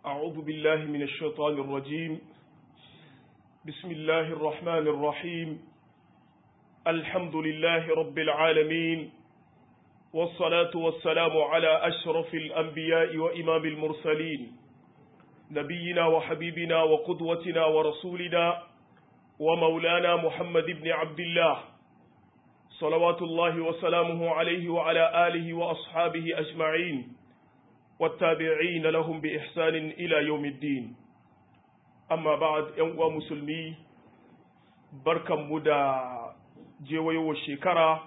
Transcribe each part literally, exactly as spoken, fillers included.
أعوذ بالله من الشيطان الرجيم بسم الله الرحمن الرحيم الحمد لله رب العالمين والصلاة والسلام على أشرف الأنبياء وإمام المرسلين نبينا وحبيبنا وقدوتنا ورسولنا ومولانا محمد بن عبد الله صلوات الله وسلامه عليه وعلى آله وأصحابه أجمعين والتابعين لهم بإحسان إلى يوم الدين أما بعد ينقوى مسلمي بركة مدى جيويو الشيكرة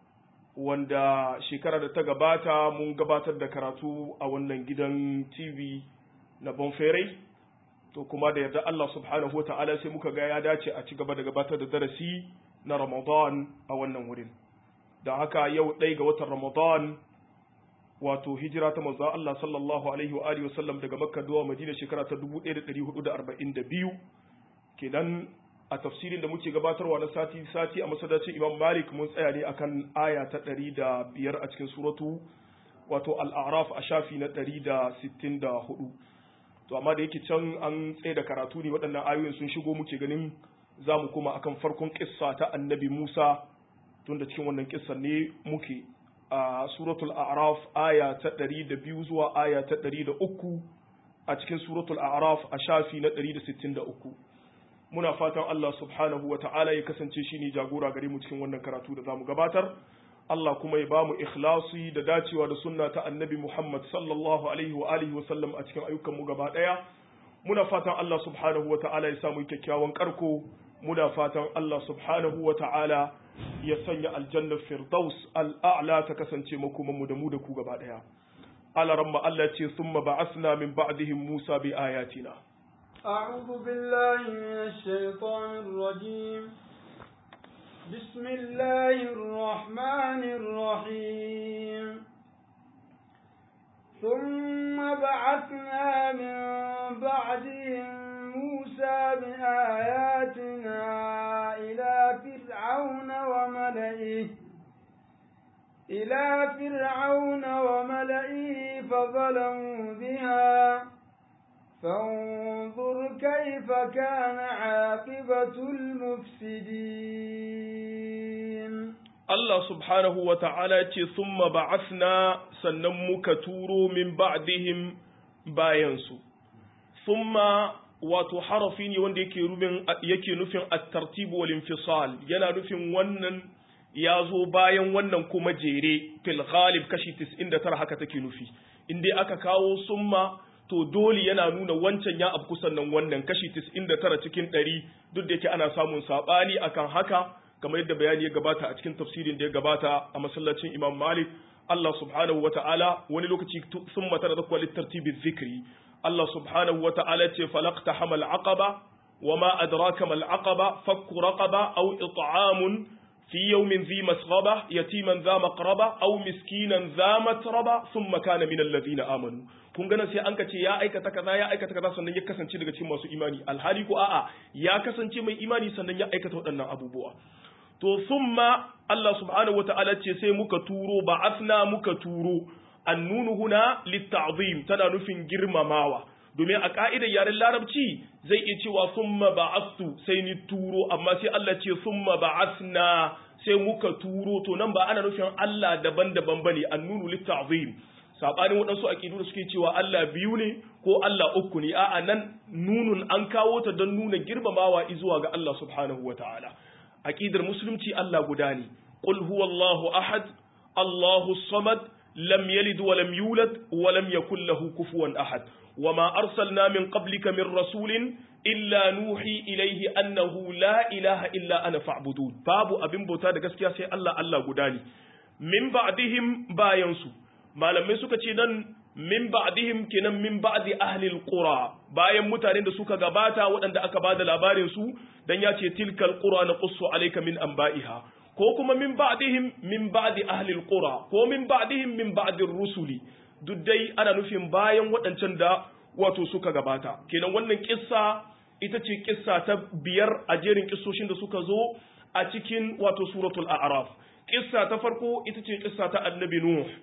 wanda shekara da ta gabata mun gabatar da karatu a wannan gidan T V na Bonferai to kuma da yarda Allah subhanahu wa ta'ala sai muka ga ya dace a ci gaba da gabatar da darasi na Ramadan a wannan wurin da haka yau ɗaya ga watan Ramadan wato hijira ta manzo Allah sallallahu alaihi wa alihi wasallam daga Makka zuwa Madina shekara ta dubu ɗaya da ɗari hudu da arba'in da biyu kenan a tafsirin da muke gabatarwa na sati sati a masallacin Imam Malik mun tsaya ne akan aya ta ɗari da biyar a cikin suratu wato al-A'raf a shafi na ɗari da sittin da hudu to amma da yake can an tsaye da karatu ne waɗannan ayoyin sun shigo muke ganin zamu kuma akan farkon kissa ta Annabi Musa tunda cikin wannan kissan ne muke a suratul A'raf aya ta ɗari da biyu zuwa aya ta ɗari da uku a cikin suratul A'raf a shafi na ɗari da sittin da uku muna fatan Allah subhanahu wa ta'ala ya kasance shi ne jagora gare mu cikin wannan karatu da zamu gabatar Allah kuma ya bamu ikhlasi da dacewa da sunna ta annabi Muhammad sallallahu alaihi wa alihi wa sallam a cikin ayyukan mu gaba daya muna fatan Allah subhanahu wa ta'ala ya samu kyakkyawan karko muna fatan Allah subhanahu wa ta'ala ya sanya aljanna firdaus al'a'la ta kasance makoman mu da mu da ku gaba daya alaramma Allah ce summa ba'asna min ba'dihim Musa bi ayatina أعوذ بالله من الشيطان الرجيم بسم الله الرحمن الرحيم ثم بعثنا من بعدهم موسى بآياتنا إلى فرعون وملئه إلى فرعون وملئه فظلموا بها فانظر كيف كان عاقبة المفسدين الله سبحانه وتعالى ثم بعثنا سنمك تورو من بعدهم باينسو ثم wato harafi ne wanda yake rubin yake nufin at-tartib wal infisal yana nufin wannan ya zo bayan wannan kuma jere fil ghalib kashi tis'in da tara haka take nufi indai aka kawo summa to dole yana nuna wancan ya afku sannan wannan kashi tis'in da tara cikin ɗari duk da yake ana samun sabani akan haka kamar yadda bayani ya gabata a cikin tafsirin da ya gabata a masallacin Imam Malik Allah subhanahu wata'ala wani lokaci sun mata da kwali tartibi zikri Allah subhanahu wata'ala ce falaqta hamal aqaba wama adraka mal aqaba fakku raqaba aw it'amun fi yawmin dhi masghaba yatiman dha maqraba aw miskinan dha matraba thumma kana min alladhina amanu kun gana sai an kace ya aikata kaza ya aikata kaza sannan ya kasance daga cikin masu imani alhali ko a'a ya kasance mai imani sannan ya aikata waɗannan abubuwa to thumma Allah subhanahu wataala ce sai muka turo ba'athna muka turo annunu huna litta'zim tana nufin girmamawa domin a ka'idar yaren larabci zai iya cewa thumma ba'athtu sai ni turo amma sai Allah ce thumma ba'athna sai muka turo to nan ba ana nufin Allah daban-daban bane annunu litta'zim sabanin waɗansu aƙidu da suke cewa Allah biyu ne ko Allah uku ne a'a nan nunun an kawo ta don nuna girmamawa zuwa ga Allah subhanahu wataala aqidar musulunci Allah guda ne qul huwallahu ahad Allahu samad lam yalid wa lam yulad wa lam yakul lahu kufuwan ahad wama arsalna min qablika min rasulin illa nuhi ilayhi annahu la ilaha illa ana fa'budun babu abin bauta da gaskiya sai Allah Allah guda ne min ba'dihim bayansu malamai suka ce nan min ba'dihim kenan min ba'di ahli alqura bayan mutanen da suka gabata waɗanda aka bada labarin su dan ya ce tilkal qura naqussu alayka min anba'iha ko kuma min ba'dihim min ba'di ahli alqura ko min ba'dihim min ba'di rusuli duk dai ana nufin bayan waɗancan da wato suka gabata kenan wannan kissa ita ce kissa ta biyar a jerin kissoshin da suka zo a cikin wato suratul a'raf kissa ta farko ita ce kissa ta annabi nuh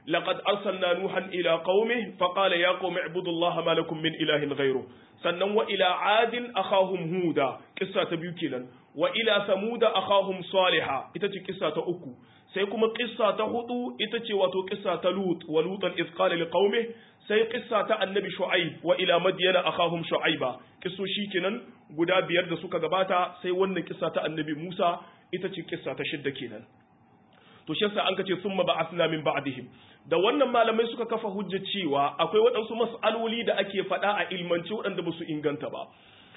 laqad arsalna nuhan ila qaumihi faqala ya qaumi ibudullaha ma lakum min ilahin ghayru sannan wa ila adin akhahum huda kissa ta biyu kenan wa ila samuda akhahum salihah ita ce kissa ta uku sai kuma kissa ta hudu ita ce wato kissa ta lut wa lutan iz qala liqaumihi sai kissa ta annabi shu'aib wa ila madyana akhahum shu'aiba kisso kenan guda biyar da suka gabata sai wannan kissa ta annabi Musa ita ce kissa ta shidda kenan to shi yasa an kace summa ba'athna min ba'dihim da wannan malamai suka kafa hujja cewa akwai waɗansu mas'aloli da ake faɗa a ilmance waɗanda ba su inganta ba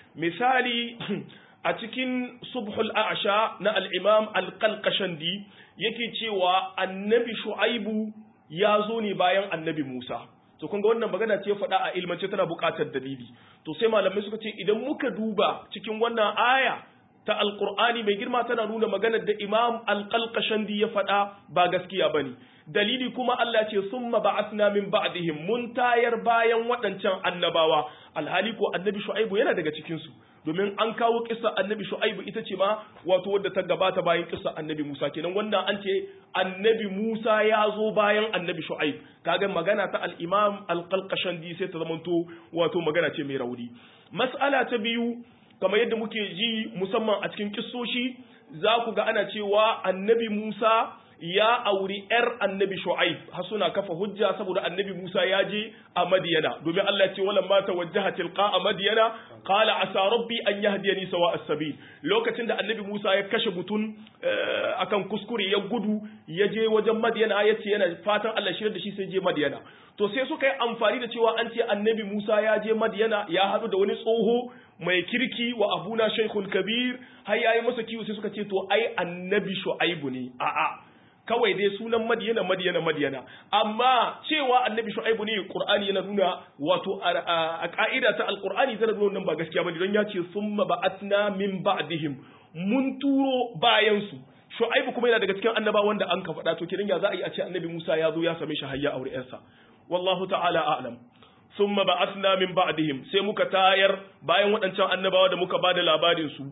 misali a cikin subhul a'sha na al-imam al-qalqashandi yake cewa annabi shu'aibu ya zo ne bayan annabi Musa to kun ga wannan magana ce faɗa a ilmance tana buƙatar dalili to sai malamai suka ce idan muka duba cikin wannan aya ta alqur'ani mai girma tana nuna maganar da imam al-qalqashandi ya faɗa ba gaskiya bane dalili kuma Allah ce summa ba'athna min ba'dihim mun tayar bayan waɗancan annabawa alhali ko annabi shu'aibu yana daga cikin su domin an kawo kissa annabi shu'aibu ita ce ma wato wadda ta gabata bayan kissa annabi Musa kenan wannan an ce annabi Musa ya zo bayan annabi shu'aib kaga magana ta al-imam al-qalqashandi sai ta zamanto wato magana ce mai rauni mas'ala ta biyu kamar yadda muke ji musamman a cikin kissoshi za ku ga ana cewa annabi Musa ya auri ‘yar annabi Shu'aib har suna kafa hujja saboda annabi Musa ya je a Madiyana domin Allah ce walan mata wajjaha tilqa a Madiyana qala asa rabbi an yahdiyani sawa as-sabil lokacin da annabi Musa ya kashe mutun akan kuskure ya gudu ya je wajen Madiyana ya ce yana fatan Allah shirye da shi sai je Madiyana to sai suka yi amfani da cewa an ce annabi Musa ya je Madiyana ya haɗu da wani tsoho mai kirki wa abuna shaykhul kabir har yayi masa kiwo sai suka ce to ai annabi Shu'aibu ne a'a kawai dai sunan Madiyana Madiyana Madiyana amma cewa annabi Shu'aibu ne Qur'ani yana nuna wato a ka'ida ta alqur'ani tana nuna nan ba gaskiya bane don ya ce summa ba'atna min ba'dihim mun turo bayan su Shu'aibu kuma yana daga cikin annaba wanda an ka faɗa to kidan ya za a yi a ce annabi Musa ya zo ya same shi hayya aure yarsa wallahu ta'ala a'lam summa ba'athna min ba'dihim sai muka tayar bayan waɗancan annabawa da muka bada labarin su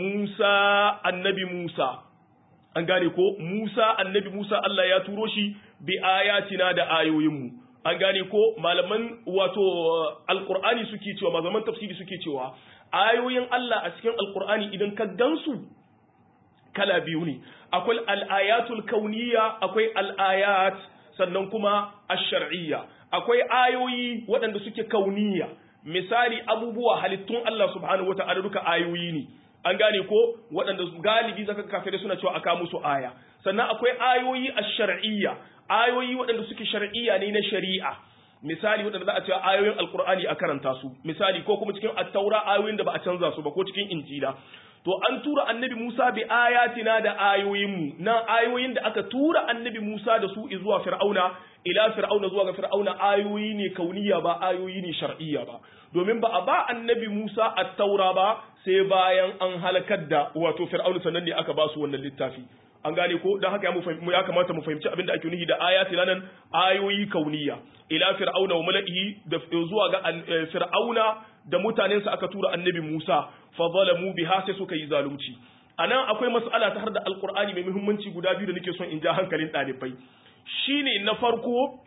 Musa annabi Musa an gane ko Musa annabi Musa Allah ya turo shi bi ayatina da ayoyinmu an gane ko malaman wato alqur'ani suke cewa malaman tafsiri suke cewa ayoyin Allah a cikin alqur'ani idan ka gansu kala biyu ne akwai al-ayatul kauniyya akwai al-ayat sannan kuma ash-shar'iyya akwai ayoyi waɗanda suke kauniyya misali abubuwa halittun Allah subhanahu wata'ala duka ayoyi ne an gane ko waɗanda galibi zaka kafirai suna cewa aka musu aya sannan akwai ayoyi ash-shar'iyya ayoyi waɗanda suke shar'iyya ne na shari'a misali waɗanda za a ce ayoyin alqur'ani a karanta su misali ko kuma cikin at-taura ayoyin da ba a canza su ba ko cikin injila to an tura annabi Musa bi ayatina da ayoyinmu na ayoyin da aka tura annabi Musa da su zuwa fir'auna ila fir'auna zuwa ga fir'auna ayoyi ne kauniya ba ayoyi ne shar'iyya ba domin ba a ba annabi Musa at-taura ba sai bayan an halakar da wato fir'auna sannan ne aka ba su wannan littafi an gane ko dan haka ya kamata mu fahimci abin da ake nufi da ayati nan ayoyi kauniya ila fir'auna wa mala'ihi da zuwa ga fir'auna da mutanensa aka tura annabi Musa fa zalamu biha sai suka yi zalunci anan akwai mas'ala ta har da alqur'ani mai muhimmanci guda biyu da nake son in ja hankalin dalibai shine na farko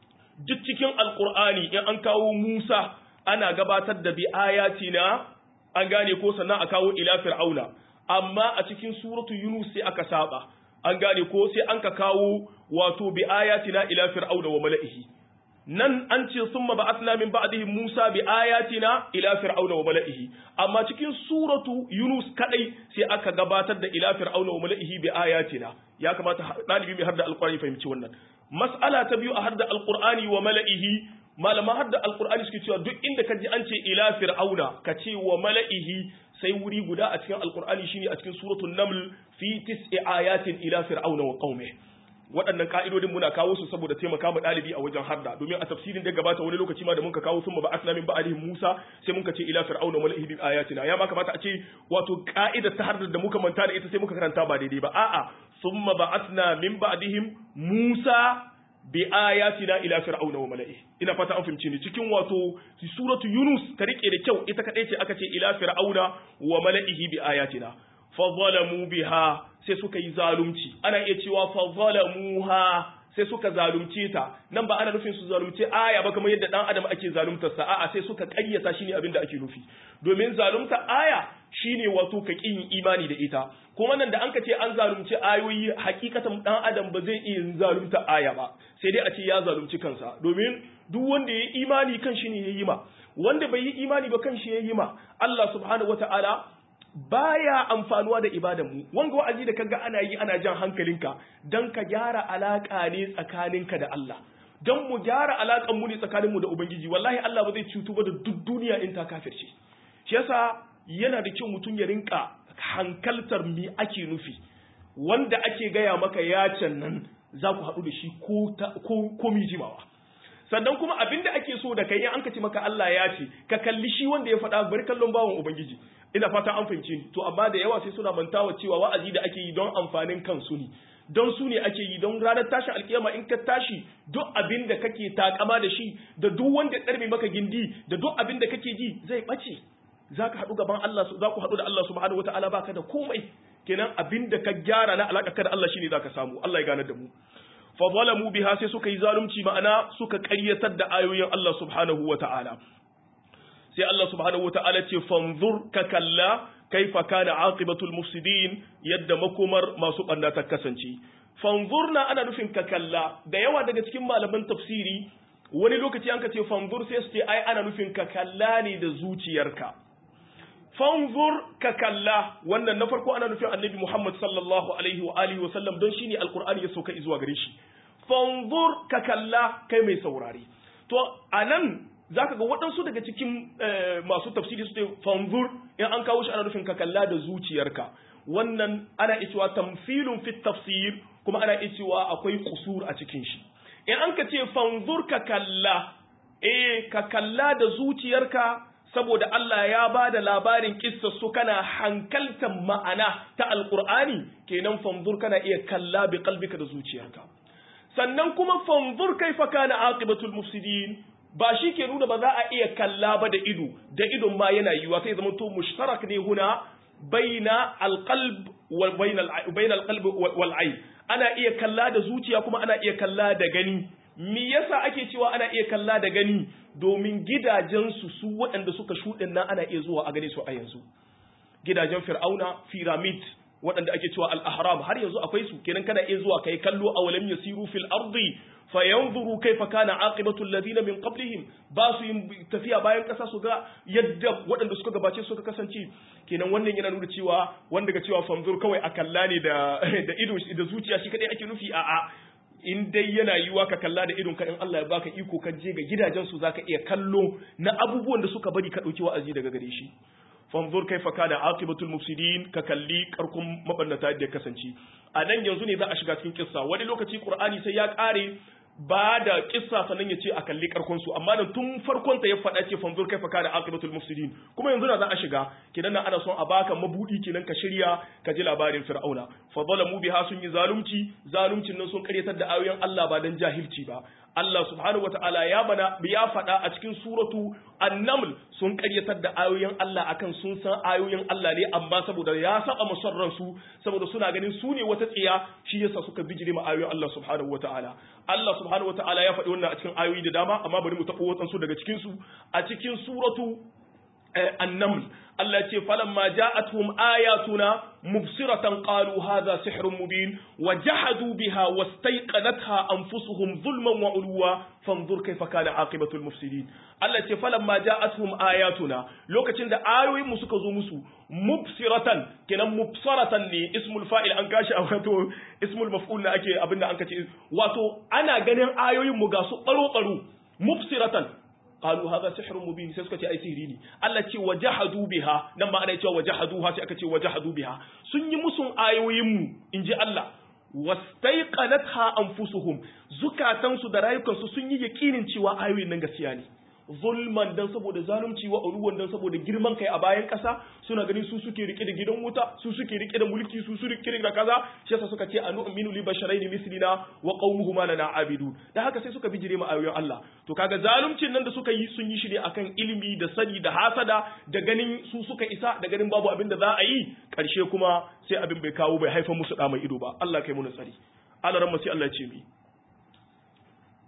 duk cikin alqur'ani in an kawo Musa ana gabatar da bi ayatina an gane ko sannan a kawo ila fir'auna amma a cikin suratu yunus sai aka saba an gane ko sai an ka kawo wato bi ayatina ila fir'auna wa mala'ihi nan an ce summa ba'athna min ba'dihi Musa bi ayatina ila fir'auna wa mala'ihi amma cikin suratu Yunus kadai sai aka gabatar da ila fir'auna wa mala'ihi bi ayatina ya kamata dalibi mai harda alqur'ani fahimci wannan mas'ala ta biyu a harda alqur'ani wa mala'ihi malama harda alqur'ani suke cewa duk inda ka ji an ce ila fir'auna ka ce wa mala'ihi sai wuri guda a cikin alqur'ani shine a cikin suratul naml fi tis'i ayatin ila fir'auna wa qaumihi waɗannan ka'idodin muna kawo su saboda taimaka ma ɗalibi a wajen harda domin a tafsirin da gabata wani lokaci ma da muka kawo sun ba asna min ba'dihim Musa sai muka ce ila fir'auna mala'ihi bi ayatina ya ma kamata a ce wato ka'idar ta harda da muka manta da ita sai muka karanta ba daidai ba a'a summa ba'athna min ba'dihim Musa bi ayatina ila fir'auna wa mala'ihi ina fata an fahimci ni cikin wato suratu Yunus ta rike da kyau ita kadai ce aka ce ila fir'auna wa mala'ihi bi ayatina fa zalamu biha sai suka yi zalunci ana iya cewa fa zalamuha sai suka zalunce ta nan ba ana nufin su zalunce aya ba kamar yadda dan adam ake zaluntar sa a'a sai suka ƙaryata shine abin da ake nufi domin zalunta aya shine wato ka kin imani da ita kuma nan da an ka ce an zalunci ayoyi hakikatan dan adam ba zai iya zalunta aya ba sai dai a ce ya zalunci kansa domin duk wanda ya yi imani kan shi ne ya yi ma wanda bai yi imani ba kan shi ya yi ma Allah subhanahu wataala baya amfanuwa da ibadan mu wanga wa'azi da kaga ana yi ana jan hankalinka dan ka gyara alaka ne tsakaninka da Allah dan mu gyara alakan mu ne tsakanin mu da ubangiji wallahi Allah ba zai cutu ba da duk duniya in ta kafirce shi yasa yana da kyau mutum ya rinka hankaltar mi ake nufi wanda ake gaya maka ya can nan za ku haɗu da shi ko ko jimawa sannan kuma abinda ake so da kai in an ka ce maka Allah ya ce ka kalli shi wanda ya faɗa bari kallon bawon ubangiji ina fata an fahimce ni to amma da yawa sai suna mantawa cewa wa'azi da ake yi don amfanin kansu ne don su ne ake yi don ranar tashin alkiyama in ka tashi duk abin da kake takama da shi da duk wanda ya tsarme maka gindi da duk abin da kake ji zai ɓace za ka haɗu gaban Allah za ku haɗu da Allah subhanahu wata'ala baka da komai kenan abin da ka gyara na alaƙa ka da Allah shine za ka samu Allah ya gane da mu fa zalamu biha sai suka yi zalunci ma'ana suka ƙaryatar da ayoyin Allah subhanahu wata'ala sai Allah subhanahu wata'ala ce fanzur ka kalla kaifa kana aqibatul mufsidin yadda makomar masu banda ta kasance fanzurna ana nufin ka kalla da yawa daga cikin malaman tafsiri wani lokaci an ka ce fanzur sai su ce ai ana nufin ka kalla ne da zuciyarka fanzur ka kalla wannan na farko ana nufin annabi Muhammad sallallahu alaihi wa alihi wa sallam don shine alqur'ani ya sauka zuwa gare shi fanzur ka kalla kai mai saurare to anan zaka ga waɗansu daga cikin masu tafsiri su ce fanzur in an kawo shi ana nufin ka kalla da zuciyarka wannan ana cewa tamthilun fi tafsir kuma ana cewa akwai qusur a cikin shi in an ka ce fanzur ka kalla eh ka kalla da zuciyarka saboda Allah ya ba da labarin kissa su kana hankaltan ma'ana ta alqur'ani kenan fanzur kana iya kalla bi qalbika da zuciyarka sannan kuma fanzur kaifa kana aqibatul mufsidin ba shi ke nuna ba za a iya kalla ba da ido da idon ma yana yiwa sai zama to mushtarak ne huna baina alqalb wa baina alqalb wal ayn ana iya kalla da zuciya kuma ana iya kalla da gani me yasa ake cewa ana iya kalla da gani domin gidajen su su waɗanda suka shuɗin nan ana iya zuwa a gane su a yanzu gidajen fir'auna pyramid waɗanda ake cewa al-ahram har yanzu akwai su kenan kana iya zuwa kai kallo awalam yasiru fil ardi fayanzuru kaifa kana aqibatu alladhina min qablihim ba su yin tafiya bayan ƙasa su ga yadda waɗanda suka gabace suka kasance kenan wannan yana nuna cewa wanda ga cewa fanzur kawai a kalla ne da da ido da zuciya shi kadai ake nufi a'a in dai yana yiwa ka kalla da idon ka in Allah ya baka iko ka je ga gidajen su zaka iya kallo na abubuwan da suka bari ka dauki wa'azi daga gare shi fanzur kaifa kana aqibatul mufsidin ka kalli karkun mabannata da kasance a nan yanzu ne za a shiga cikin kissa wani lokaci qur'ani sai ya kare ba da kissa sannan ya ce a kalli karkon su amma nan tun farkon ta ya faɗa ce fanzur kaifa kana aqibatul mufsidin kuma yanzu na za a shiga kidan nan ana son a baka mabudi kenan ka shirya ka ji labarin fir'auna fa zalamu biha sun yi zalunci zaluncin nan sun karyatar da ayoyin Allah ba dan jahilci ba Allah subhanahu wataala ya bana ya faɗa a cikin suratu an-naml sun karyatar da ayoyin Allah akan sun san ayoyin Allah ne amma saboda ya saba musarran su saboda suna ganin su ne wata tsiya shi yasa suka bijire ma ayoyin Allah subhanahu wataala Allah subhanahu wataala ya faɗi wannan a cikin ayoyi da dama amma bari mu taɓo wasansu daga cikin su a cikin suratu an-naml Allah ce falamma ja'atuhum ayatuna mubsiratan qalu hadha sihrun mubin wajahadu biha wastayqanatha anfusuhum zulman wa ulwa fanzur kayfa kana aqibatul mufsidin Allah ce falamma ja'atuhum ayatuna lokacin da ayoyin mu suka zo musu mubsiratan kenan mubsaratan ne ismul fa'il an kashi a wato ismul maf'ul ne ake abinda an kace wato ana ganin ayoyin mu ga su baro baro mubsiratan qalu hadha sihrun mubin sai suka ce ai sihiri ne Allah ce wajahadu biha nan ba ana cewa wajahaduha sai aka ce wajahadu biha sun yi musun ayoyin mu inji Allah wastaiqanatha anfusuhum zukatansu da rayukansu sun yi yakinin cewa ayoyin nan gaskiya ne zulman dan saboda zalunci wa uluwan dan saboda girman kai a bayan kasa suna ganin su suke rike da gidan wuta su suke rike da mulki su suke rike da kaza shi yasa suka ce anu'minu li basharayn mislina wa qaumuhuma lana abidun dan haka sai suka bijire ma ayoyin Allah to kaga zaluncin nan da suka yi sun yi shi ne akan ilimi da sani da hasada da ganin su suka isa da ganin babu abin da za a yi karshe kuma sai abin bai kawo bai haifar musu da mai ido ba Allah kai mu tsari Allah ran sai Allah ya ce mi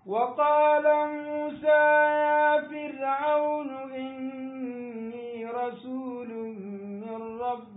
وقال موسى يا فرعون إني رسول من رب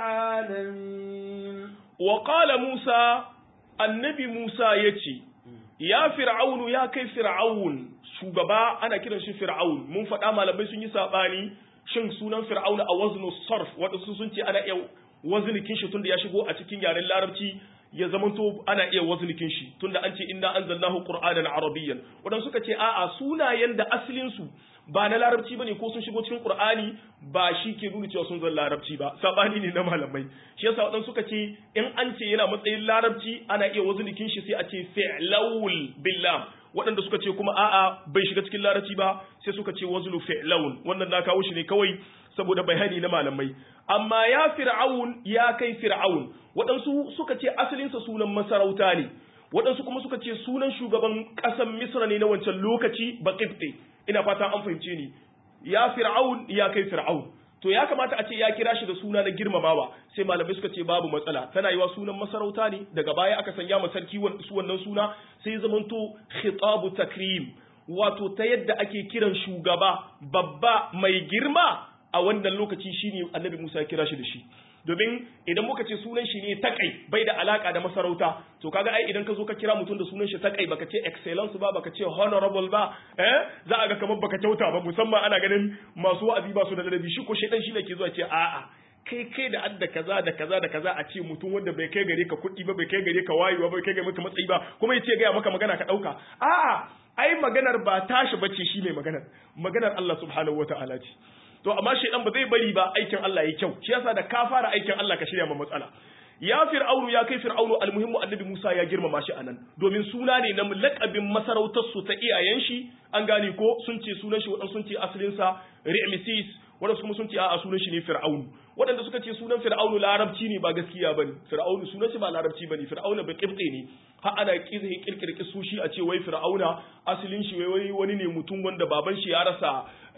العالمين وقال موسى النبي موسى يتي ya fir'aunu ya kai fir'aun shugaba ana kiran shi fir'aun mun faɗa malamai sun yi sabani shin sunan fir'auna a waznu sarf wanda su sun ce ana iya waznikin shi tunda ya shigo a cikin yaren larabci ya zamanto ana iya waznikin shi tunda an ce inna anzalnahu qur'anan arabiyyan wadanda suka ce a'a sunayen da asalin su ba na larabci bane ko sun shigo cikin qur'ani ba shi ke nuna cewa sun zan larabci ba sabani ne na malamai shi yasa wadanda suka ce in an ce yana matsayin larabci ana iya waznikin shi sai a ce fi'lawul billah wadanda suka ce kuma a'a bai shiga cikin larabci ba sai suka ce waznu fi'lawun wannan na kawo shi ne kawai saboda bayani na malamai amma ya fir'aun ya kai fir'aun waɗansu suka ce asalinsa sunan masarauta ne waɗansu kuma suka ce sunan shugaban ƙasar misra ne na wancan lokaci baqibti ina fata an fahimce ni ya fir'aun ya kai fir'aun to ya kamata a ce ya kira shi da suna na girmamawa sai malamai suka ce babu matsala tana yiwa sunan masarauta ne daga baya aka sanya ma sarki su wannan suna sai zamanto khitabu takrim wato ta yadda ake kiran shugaba babba mai girma a wannan lokaci shine annabi Musa ya kira shi da shi domin idan muka ce sunan shi ne takai bai da alaka da masarauta to kaga ai idan ka zo ka kira mutum da sunan shi takai baka ce excellence ba baka ce honorable ba eh za a ga kamar baka kyauta ba musamman ana ganin masu wa'azi ba su da ladabi shi ko shedan shi ne ke zuwa ce a'a kai kai da adda kaza da kaza da kaza a ce mutum wanda bai kai gare ka kuɗi ba bai kai gare ka wayewa bai kai gare maka matsayi ba kuma ya ce ga maka magana ka dauka a'a ai maganar ba tashi bace shi mai maganar maganar Allah subhanahu wataala ce to amma shedan ba zai bari ba aikin Allah yayi kyau shi yasa da ka fara aikin Allah ka shirya ma matsala ya fir'aunu ya kai fir'aunu almuhimmu annabi Musa ya girmama shi anan domin suna ne na lakabin masarautar su ta iyayen shi an gane ko sun ce sunan shi wadan sun ce asalin sa Ramesses wadansu kuma sun ce a'a sunan shi ne fir'aunu wadanda suka ce sunan fir'aunu larabci ne ba gaskiya bane fir'aunu sunan shi ba larabci bane fir'auna ba kibte ne har ana kizi kirkirki su shi a ce wai fir'auna asalin shi wai wani ne mutum wanda baban shi ya rasa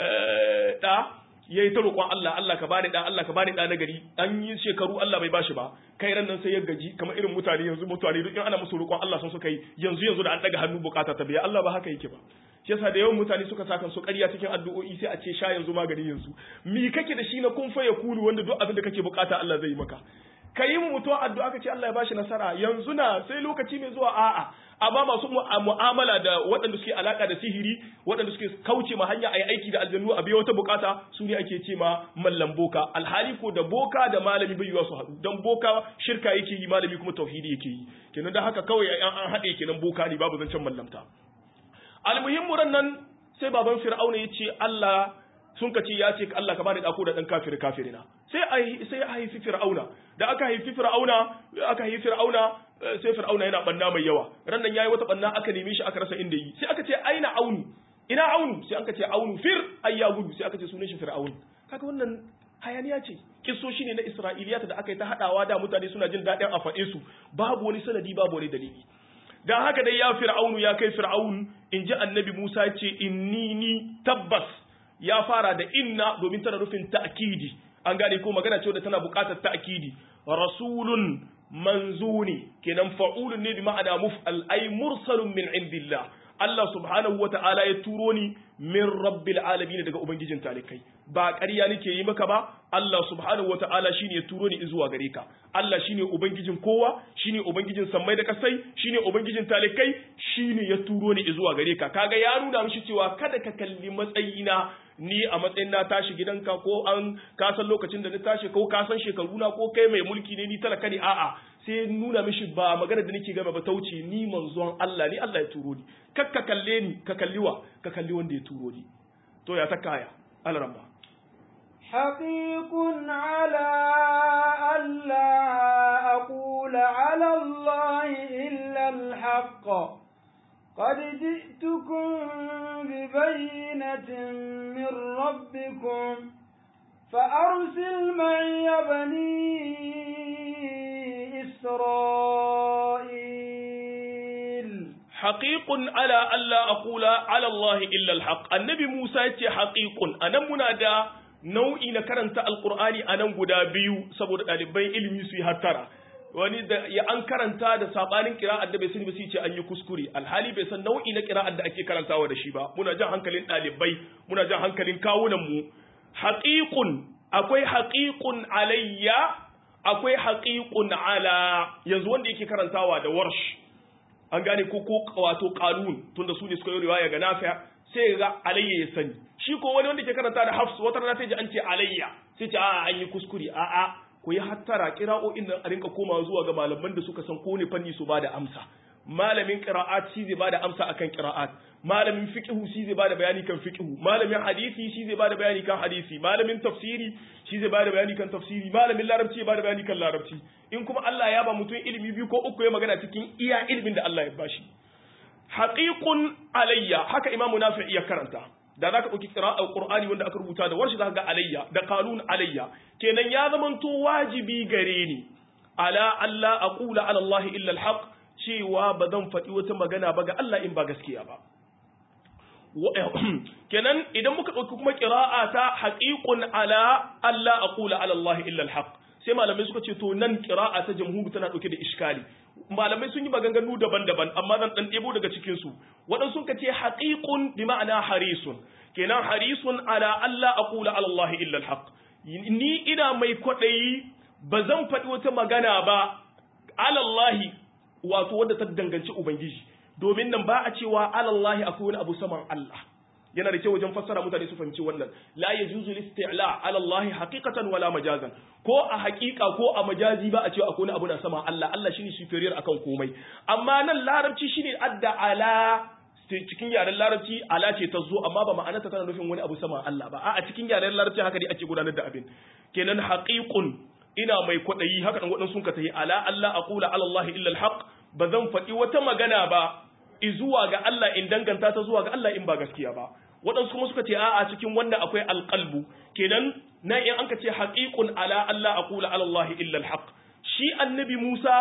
da yayi ta roƙon Allah Allah ka bani da Allah ka bani da nagari an yi shekaru Allah bai bashi ba kai ran nan sai ya gaji kamar irin mutane yanzu mutane duk in ana musu roƙon Allah sun suka yi yanzu yanzu da an daga hannu bukata ta biya Allah ba haka yake ba shi yasa da yawan mutane suka saka su ƙarya cikin addu'o'i sai a ce sha yanzu magani yanzu mi kake da shi na kun fa ya kulu wanda duk abin da kake bukata Allah zai yi maka kayi mu mutuwa addu'a kace Allah ya bashi nasara yanzu na sai lokaci mai zuwa a'a amma masu mu'amala da waɗanda suke alaka da sihiri waɗanda suke kauce ma hanya ayi aiki da aljannu a biya wata bukata su ne ake ce ma mallam boka alhali ko da boka da malami bai yiwa su haɗu dan boka shirka yake yi malami kuma tauhidi yake yi kenan da haka kawai an haɗe kenan boka ne babu zancen mallamta almuhimmu ran nan sai baban fir'auna ya ce Allah sun ka ce ya ce Allah ka bani dako da dan kafiri kafirina sai ai sai haifi fir'auna da aka haifi fir'auna aka haifi fir'auna sai fir'auna yana banna mai yawa ran nan yayi wata banna aka neme shi aka rasa inda yi sai aka ce aina aunu ina aunu sai aka ce aunu fir ayya gudu sai aka ce sunan shi fir'aun kaga wannan hayaniya ce kissoshi ne na isra'iliyata da aka yi ta hadawa da mutane suna jin dadin a faɗe su babu wani sanadi babu wani dalili dan haka dai ya fir'aunu ya kai fir'aun inji annabi Musa ce inni ni tabbas ya fara da inna domin tana nufin ta'kidi an gane ko magana ce da tana buƙatar ta'kidi rasulun manzuni kenan fa'ulun ne bi ma'ana muf'al ay mursalun min indillah Allah subhanahu wata'ala ya turo ni min rabbil alamin daga ubangijin talikai ba ƙarya nake yi maka ba Allah subhanahu wata'ala shine ya turo ni zuwa gare ka Allah shine ubangijin kowa shine ubangijin sammai da kasai shine ubangijin talikai shine ya turo ni zuwa gare ka kaga ya nuna mishi cewa kada ka kalli matsayina ni a matsayin na tashi gidanka ko an ka san lokacin da na tashi ko ka san shekaruna ko kai mai mulki ne ni talaka ne a'a sai nuna mishi ba magana da nake gaba ba tauce ni manzon Allah ni Allah ya turo ni kakka kalle ni ka kalliwa ka kalli wanda ya turo ni to ya ta kaya alramba حقيق على ألا أقول على الله إلا الحق قد جئتكم ببينة من ربكم فأرسل معي بني إسرائيل حقيق على ألا أقول على الله إلا الحق النبي موسى يتي حقيق أنا منادى nau'i na karanta alkur'ani a nan guda biyu saboda ɗaliban ilimi su yi hattara wani da ya an karanta da sabanin qira'ar da bai sani ba sai ce an yi kuskure alhali bai san nau'i na qira'ar da ake karantawa da shi ba muna jan hankalin dalibai muna jan hankalin kawunan mu haqiqun akwai haqiqun alayya akwai haqiqun ala yanzu wanda yake karantawa da warsh an gane ko ko wato qalun tunda su ne suka yi riwaya ga nafi' sai ga alayya ya sani shi ko wani wanda ke karanta da hafs wata rana sai ji an ce alayya sai ce a an yi kuskure a a ku yi hattara qira'o'in nan a rinka komawa zuwa ga malaman da suka san ko ne fanni su bada amsa malamin qira'at shi zai bada amsa akan qira'at malamin fiqhu shi zai bada bayani kan fiqhu malamin hadisi shi zai bada bayani kan hadisi malamin tafsiri shi zai bada bayani kan tafsiri malamin larabci ya bada bayani kan larabci in kuma Allah ya ba mutum ilimi biyu ko uku ya magana cikin iya ilimin da Allah ya bashi haqiqun alayya haka imamu nafi iya karanta da zaka dauki qira'ar qur'ani wanda aka rubuta da warshi zaka ga alayya da qanun alayya kenan ya zamanto wajibi gare ni ala alla aqula ala Allah illa alhaq cewa bazan faɗi wata magana ba ga Allah in ba gaskiya ba kenan idan muka dauki kuma qira'a ta haqiqun ala alla aqula ala Allah illa alhaq sai malamai suka ce to nan qira'a ta jamhur tana dauke da iskali malamai sun yi maganganu daban-daban amma zan dan debo daga cikin su wadan sun kace haqiqun bi ma'ana harisun kenan harisun ala alla aqula ala Allah illa alhaq ni ina mai kwadayi bazan faɗi wata magana ba ala Allah wato wanda ta danganci ubangiji domin nan ba a cewa ala Allah akwai wani abu saman Allah yana da kyau wajen fassara mutane su fahimci wannan la yajuzu al-isti'la ala Allah haqiqatan wala majazan ko a haqiqa ko a majazi ba a cewa akwai wani abu na sama Allah Allah shine superior akan komai amma nan larabci shine adda ala cikin yaren larabci ala ce ta zo amma ba ma'anarta tana nufin wani abu sama Allah ba a cikin yaren larabci haka dai ake gudanar da abin kenan haqiqun ina mai kwadayi haka dan wadansu sun ka tayi ala Allah aqula ala Allah illa al-haq bazan faɗi wata magana ba izuwa ga Allah in danganta ta zuwa ga Allah in ba gaskiya ba waɗansu kuma suka ce a'a cikin wannan akwai alqalbu kenan na in anka ce haqiqun ala Allah aqula ala Allah illa alhaq shi annabi Musa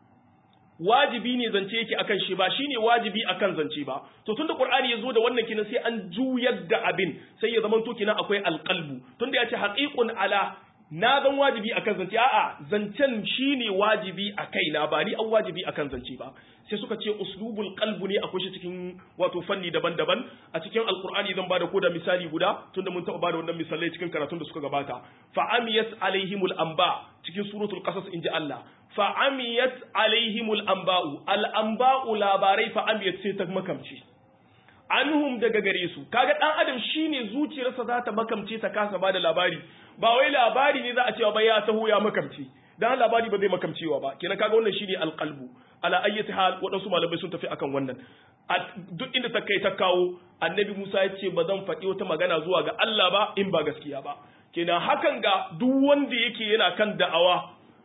wajibi ne zance yake akan shi ba shine wajibi akan zance ba to tunda Qur'ani yazo da wannan kenan sai an juyar da abin sai ya zama to kenan akwai alqalbu tunda ya ce haqiqun ala na zan wajibi akan zance a'a zancen shine wajibi a kaina ba ni an wajibi akan zance ba sai suka ce uslubul qalbu ne akwai shi cikin wato fanni daban-daban a cikin alqur'ani zan bada koda misali guda tunda mun taba bada wannan misalai cikin karatun da suka gabata fa amiyat alaihimul anba cikin suratul qasas inji Allah fa amiyat alaihimul anba'u al anba'u labarai fa amiyat sai ta makamci anhum daga gare su kaga dan adam shine zuciyarsa za ta makamce ta kasa bada labari ba wai labari ne za a cewa ba ya taho ya makamci dan labari ba zai makamcewa ba kenan kaga wannan shine alqalbu ala ayyati hal wadansu malamai sun tafi akan wannan duk inda ta kai ta kawo annabi Musa ya ce ba zan faɗi wata magana zuwa ga Allah ba in ba gaskiya ba kenan hakan ga duk wanda yake yana kan da'awa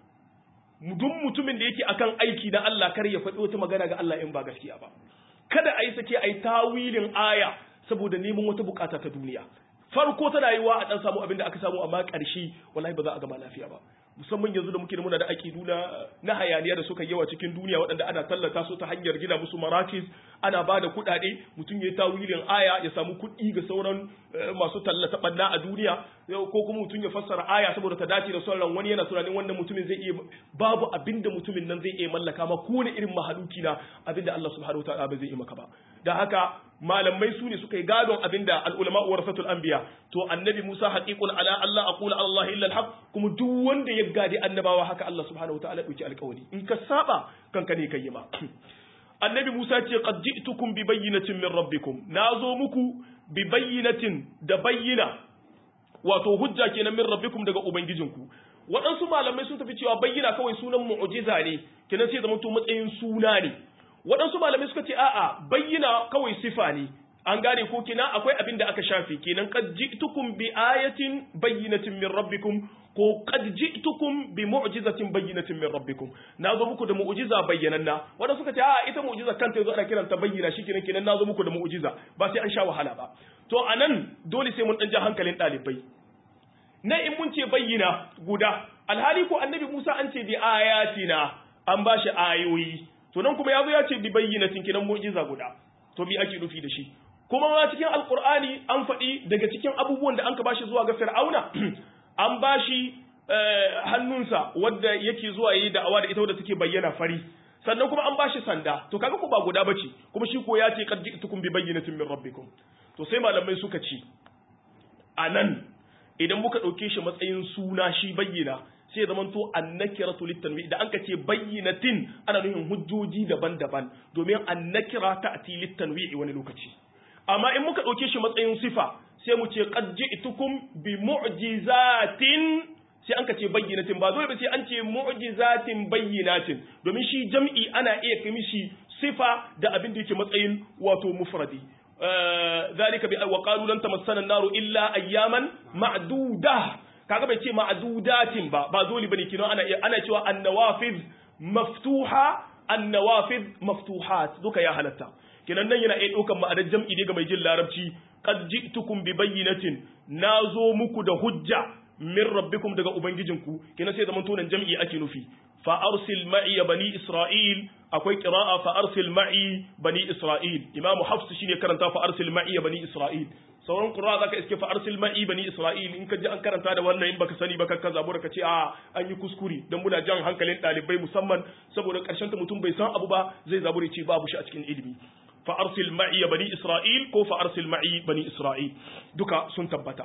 duk mutumin da yake akan aiki na Allah kar ya faɗi wata magana ga Allah in ba gaskiya ba kada a yi sake a yi tawilin aya saboda neman wata bukata ta duniya farko tana yiwa a dan samu abin da aka samu amma ƙarshe wallahi ba za a gama lafiya ba musamman yanzu da muke da muna da aqidu na na hayaniya da suka yawa cikin duniya waɗanda ana tallata su ta hanyar gina musu marakis ana ba da kuɗaɗe mutum ya yi tawilin aya ya samu kuɗi ga sauran masu tallata ɓanna a duniya ko kuma mutum ya fassara aya saboda ta dace da sauran wani yana tunanin wannan mutumin zai iya babu abinda mutumin nan zai iya mallaka ma ko ne irin mahaluki na abinda Allah subhanahu wataala ba zai yi maka ba da haka malamai su ne suka yi gadon abinda al-ulama warasatul anbiya to annabi Musa haqiqun ala Allah aqula ala Allah illa al-haq kuma duk wanda ya gadi annabawa haka Allah subhanahu wataala dauki alƙawari in ka saba kanka ne kai ma annabi Musa ce qad ji'tukum bi bayyinatin min rabbikum nazo muku bi bayyinatin da bayyina wato hujja kenan min rabbikum daga ubangijinku waɗansu malamai sun tafi cewa bayyina kawai sunan mu'jiza ne kenan sai zama to matsayin suna ne waɗansu malamai suka ce a'a bayyina kawai sifa ne an gane ko kina akwai abin da aka shafe kenan qad ji'tukum bi ayatin bayyinatin min rabbikum ko qad ji'tukum bi mu'jizatin bayyinatin min rabbikum nazo muku da mu'jiza bayyananna wanda suka ce a ita mu'jiza kanta yazo ana kiranta bayyana shikenan kenan nazo muku da mu'jiza ba sai an sha wahala ba to anan dole sai mun dan ja hankalin dalibai na in mun ce bayyana guda alhali ko annabi Musa an ce bi ayatina an bashi ayoyi to nan kuma yazo ya ce bi bayyinatin kenan mu'jiza guda to bi ake nufi da shi kuma ma cikin alqur'ani an faɗi daga cikin abubuwan da an ka bashi zuwa ga fir'auna an bashi hannunsa wadda yake zuwa yi da'awa da ita wadda take bayyana fari sannan kuma an bashi sanda to kaga ko ba guda bace kuma shi ko ya ce qad ji'tukum bi bayyinatin min rabbikum to sai malamai suka ce anan idan muka dauke shi matsayin suna shi bayyana sai zaman to annakiratu litanwi idan anka ce bayyinatin ana nufin hujjoji daban-daban domin annakira ta'ti litanwi wani lokaci amma in muka dauke shi matsayin sifa sai mu ce qad ji'tukum bi mu'jizatin sai an ka ce bayyinatin ba dole ba sai an ce mu'jizatin bayyinatin domin shi jam'i ana iya kai mishi sifa da abin da yake matsayin wato mufradi zalika bi wa qalu lan tamassana an-naru illa ayyaman ma'duda kaga bai ce ma'dudatin ba ba dole bane kino ana ana cewa an-nawafiz maftuha an-nawafiz maftuhat duka ya halatta kenan nan yana iya daukan ma'anar jam'i ne ga mai jin larabci qad ji'tukum bi bayyinatin nazo muku da hujja min rabbikum daga ubangijinku kina sai zaman tunan jam'i ake nufi fa arsil ma'i bani isra'il akwai qira'a fa arsil ma'i bani isra'il imamu hafs shine karanta fa arsil ma'i bani isra'il sauran qira'a zaka iske fa arsil ma'i bani isra'il in ka ji an karanta da wannan in baka sani baka ka zabura ka ce a an yi kuskure dan muna jan hankalin dalibai musamman saboda karshen ta mutum bai san abu ba zai zabura ce babu shi a cikin ilimi fa arsil ma'i bani isra'il ko fa arsil ma'i bani isra'il duka sun tabbata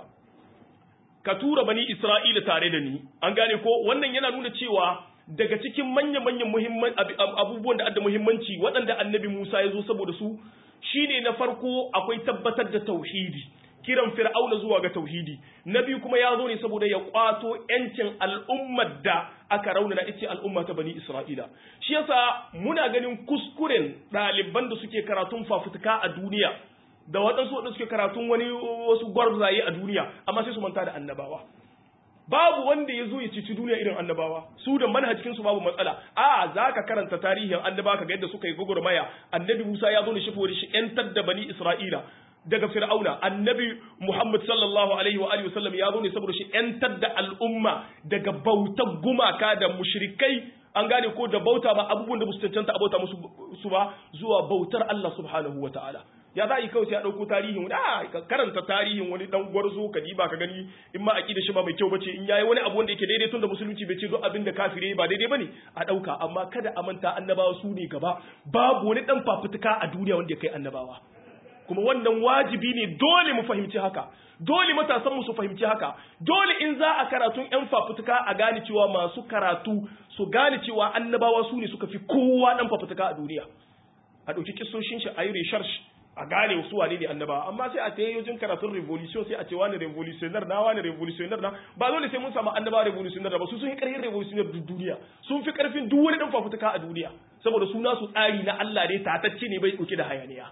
ka tura bani Isra'ila tare da ni, an gane ko wannan yana nuna cewa daga cikin manya-manyan abubuwan da adda muhimmanci waɗanda annabi Musa ya zo saboda su shine na farko akwai tabbatar da tauhidi, kiran fir'auna zuwa ga tauhidi, na biyu kuma ya zo ne saboda ya kwato ‘yancin al'ummar da aka raunana ita al'umma ta bani Isra'ila. Shi yasa muna ganin kuskuren ɗaliban da suke karatun fafutuka a duniya, da waɗansu waɗanda suke karatun wani wasu gwarzaye a duniya amma sai su manta da annabawa babu wanda ya zo ya cici duniya irin annabawa su da manhajinsu babu matsala a za ka karanta tarihin annabawa ka ga yadda suka yi gwagwarmaya annabi musa ya zo da shi da shi ‘yantar da bani isra'ila daga fir'auna annabi muhammad sallallahu alaihi wa alihi wasallam ya zo ne saboda shi ‘yantar da al'umma daga bautar gumaka da mushrikai an gane ko da bauta ba abubuwan da musu cancanta a bauta musu su ba zuwa bautar Allah subhanahu wa ta'ala ya za a yi kawai sai a ɗauko tarihin wani a ka karanta tarihin wani ɗan gwarzo ka diba ka gani in ma aƙida shi ba mai kyau bace in yayi wani abu wanda yake daidai tun da musulunci bai ce duk abin da kafire ba daidai bane a ɗauka amma kada a manta annabawa su ne gaba babu wani ɗan fafutuka a duniya wanda ya kai annabawa kuma wannan wajibi ne dole mu fahimci haka dole matasan mu su fahimci haka dole in za a karatun yan fafutuka a gane cewa masu karatu su gane cewa annabawa su ne suka fi kowa ɗan fafutuka a duniya a ɗauki kissoshin shi a yi research a gane wasu wane ne annaba amma sai a ta yojin karatun revolution sai a ce wani revolutionnaire na wani revolutionnaire na ba dole sai mun samu annaba revolutionnaire ba su sun yi karfin revolutionnaire duk duniya sun fi karfin duk wani dan fafutuka a duniya saboda su nasu tsari na Allah ne tatacce ne bai dauke da hayaniya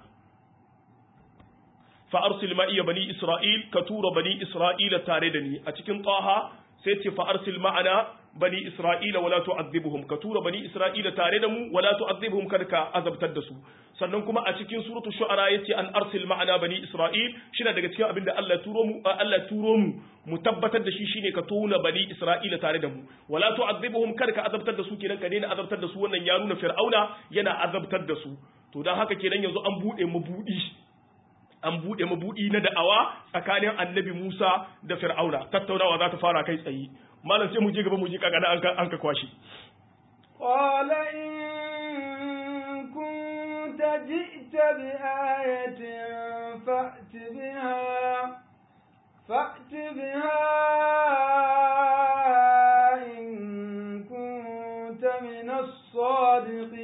fa arsil ma'iya bani isra'il ka tura bani isra'ila tare da ni a cikin taha sai ce fa arsil ma'ana bani isra'ila wala tu'adhibuhum ka tura bani isra'ila tare da mu wala tu'adhibuhum kada ka azabtar da su sannan kuma a cikin suratul shu'ara yace an arsil ma'ana bani isra'il shine daga cikin abinda Allah turo mu Allah turo mu mu tabbatar da shi shine ka tuna bani isra'ila tare da mu wala tu'adhibuhum kada ka azabtar da su kenan ka daina azabtar da su wannan ya nuna fir'auna yana azabtar da su to dan haka kenan yanzu an bude mabudi an bude mabudi na da'awa tsakanin annabi Musa da fir'auna tattaunawa za ta fara kai tsaye malam sai mu je gaba mu je kaga an ka an ka kwashi qala in kunta ji'ta bi ayatin fa'ti biha fa'ti biha in kunta min as-sadiqin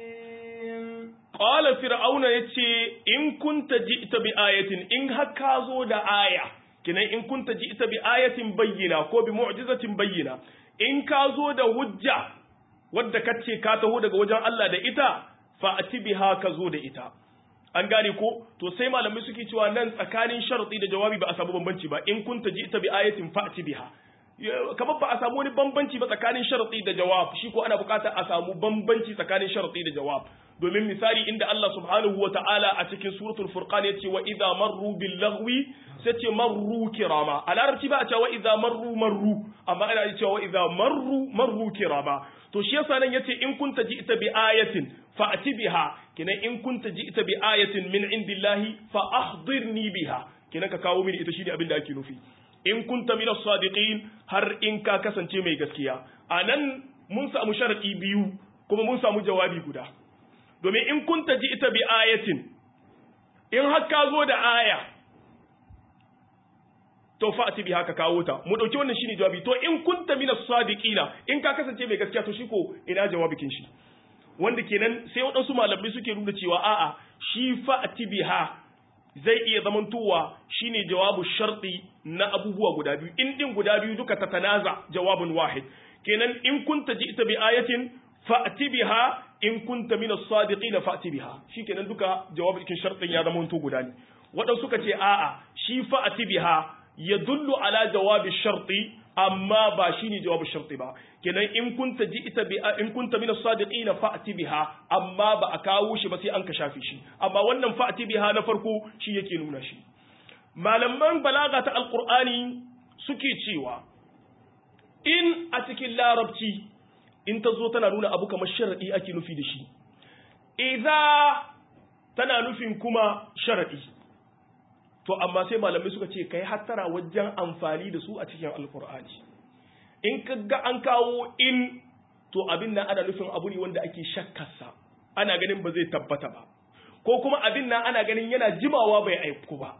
qala fir'auna yace in kunta ji'ta bi ayatin in haka zo da aya kinan in kunta ji'ta bi ayatin bayyina ko bi mu'jizatin bayyina in ka zo da hujja wadda kace ka taho daga wajen Allah da ita fa ati biha ka zo da ita an gane ko to sai malamai suke cewa nan tsakanin sharadi da jawabi ba a samu bambanci ba in kunta ji'ta bi ayatin fa ati biha kamar ba a samu wani bambanci ba tsakanin sharadi da jawab shi ko ana bukatar a samu bambanci tsakanin sharadi da jawab domin misali inda Allah subhanahu wa ta'ala a cikin suratul furqan yace wa idza marru bil lagwi sace marru kirama a larabci ba a cewa idza marru marru amma ana cewa wa idza marru marru kirama to shi yasa nan yace in kunta ji'ta bi ayatin fa ati biha kina in kunta ji'ta bi ayatin min indillahi fa ahdirni biha kina ka kawo mini ita shine abin da ake nufi in kunta min as-sadiqin har in ka kasance mai gaskiya anan mun samu sharadi biyu kuma mun samu jawabi guda domin in kunta ji ita bi ayatin in har ka zo da aya to fa'ati bi haka kawo ta mu dauki wannan shine jawabi to in kunta min as-sadiqina in ka kasance mai gaskiya to shi ko ina jawabikin shi wanda kenan sai wadansu malamai suke nuna cewa a'a shi fa'ati biha zai iya zamantowa shine jawabu sharti na abubuwa guda biyu in din guda biyu duka tatanaza jawabun wahid kenan in kunta ji'ta bi ayatin fa'ti biha in kunta min as-sadiqin fa'ti biha shikenan duka jawabin shartin ya zamanto guda ne wadan suka ce a'a shi fa'ti biha yadullu ala jawabi sharti amma ba shine jawabu sharti ba kenan in kunta ji'ta bi in kunta min as-sadiqin fa'ti biha amma ba a kawo shi ba sai an ka shafe shi amma wannan fa'ti biha na farko shi yake nuna shi malaman balaga ta alqur'ani suke cewa in a cikin larabci in ta zo tana nuna abu kamar sharadi ake nufi da shi idza tana nufin kuma sharadi to amma sai malamai suka ce kai hattara wajen amfani da su a cikin alkur'ani in kaga an kawo in to abin nan ana nufin abu ne wanda ake shakkarsa ana ganin ba zai tabbata ba ko kuma abin nan ana ganin yana jimawa bai aiku ba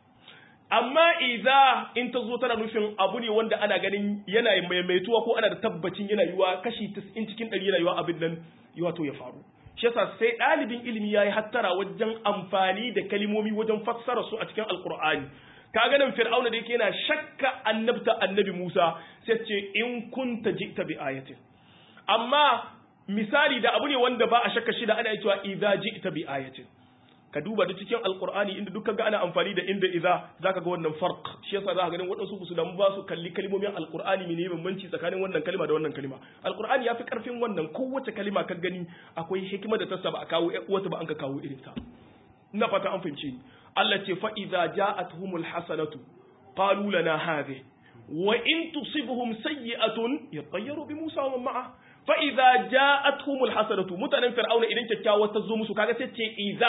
amma idza in ta zo tana nufin abu ne wanda ana ganin yana maimaituwa ko ana da tabbacin yana yiwa kashi tis'in cikin ɗari yana yiwa abin nan wato ya faru shi yasa sai ɗalibin ilimi yayi hattara wajen amfani da kalimomi wajen fassara su a cikin alqur'ani kaga nan fir'auna da yake yana shakka annabta annabi Musa sai ce in kunta ji'ta bi ayatin amma misali da abu ne wanda ba a shakka shi da ana cewa idza ji'ta bi ayatin ka duba duk cikin alqur'ani inda duk kaga ana amfani da inda idza zaka ga wannan farq shi yasa zaka ganin wadansu musulman ba su kalli kalmomin alqur'ani menene bambanci tsakanin wannan kalma da wannan kalma alqur'ani yafi karfin wannan kowace kalma ka gani akwai hikima da ta saba a kawo wata ba an ka kawo irin ta ina fata an fahimce ni Allah ce fa idza ja'atuhumul hasanatu qalu lana hadhi wa in tusibhum sayyi'atun yatayyaru bi Musa wa ma'a fa idza ja'atuhumul hasanatu mutanen fir'auna idan kyakkyawa ta zo musu kaga sai ce idza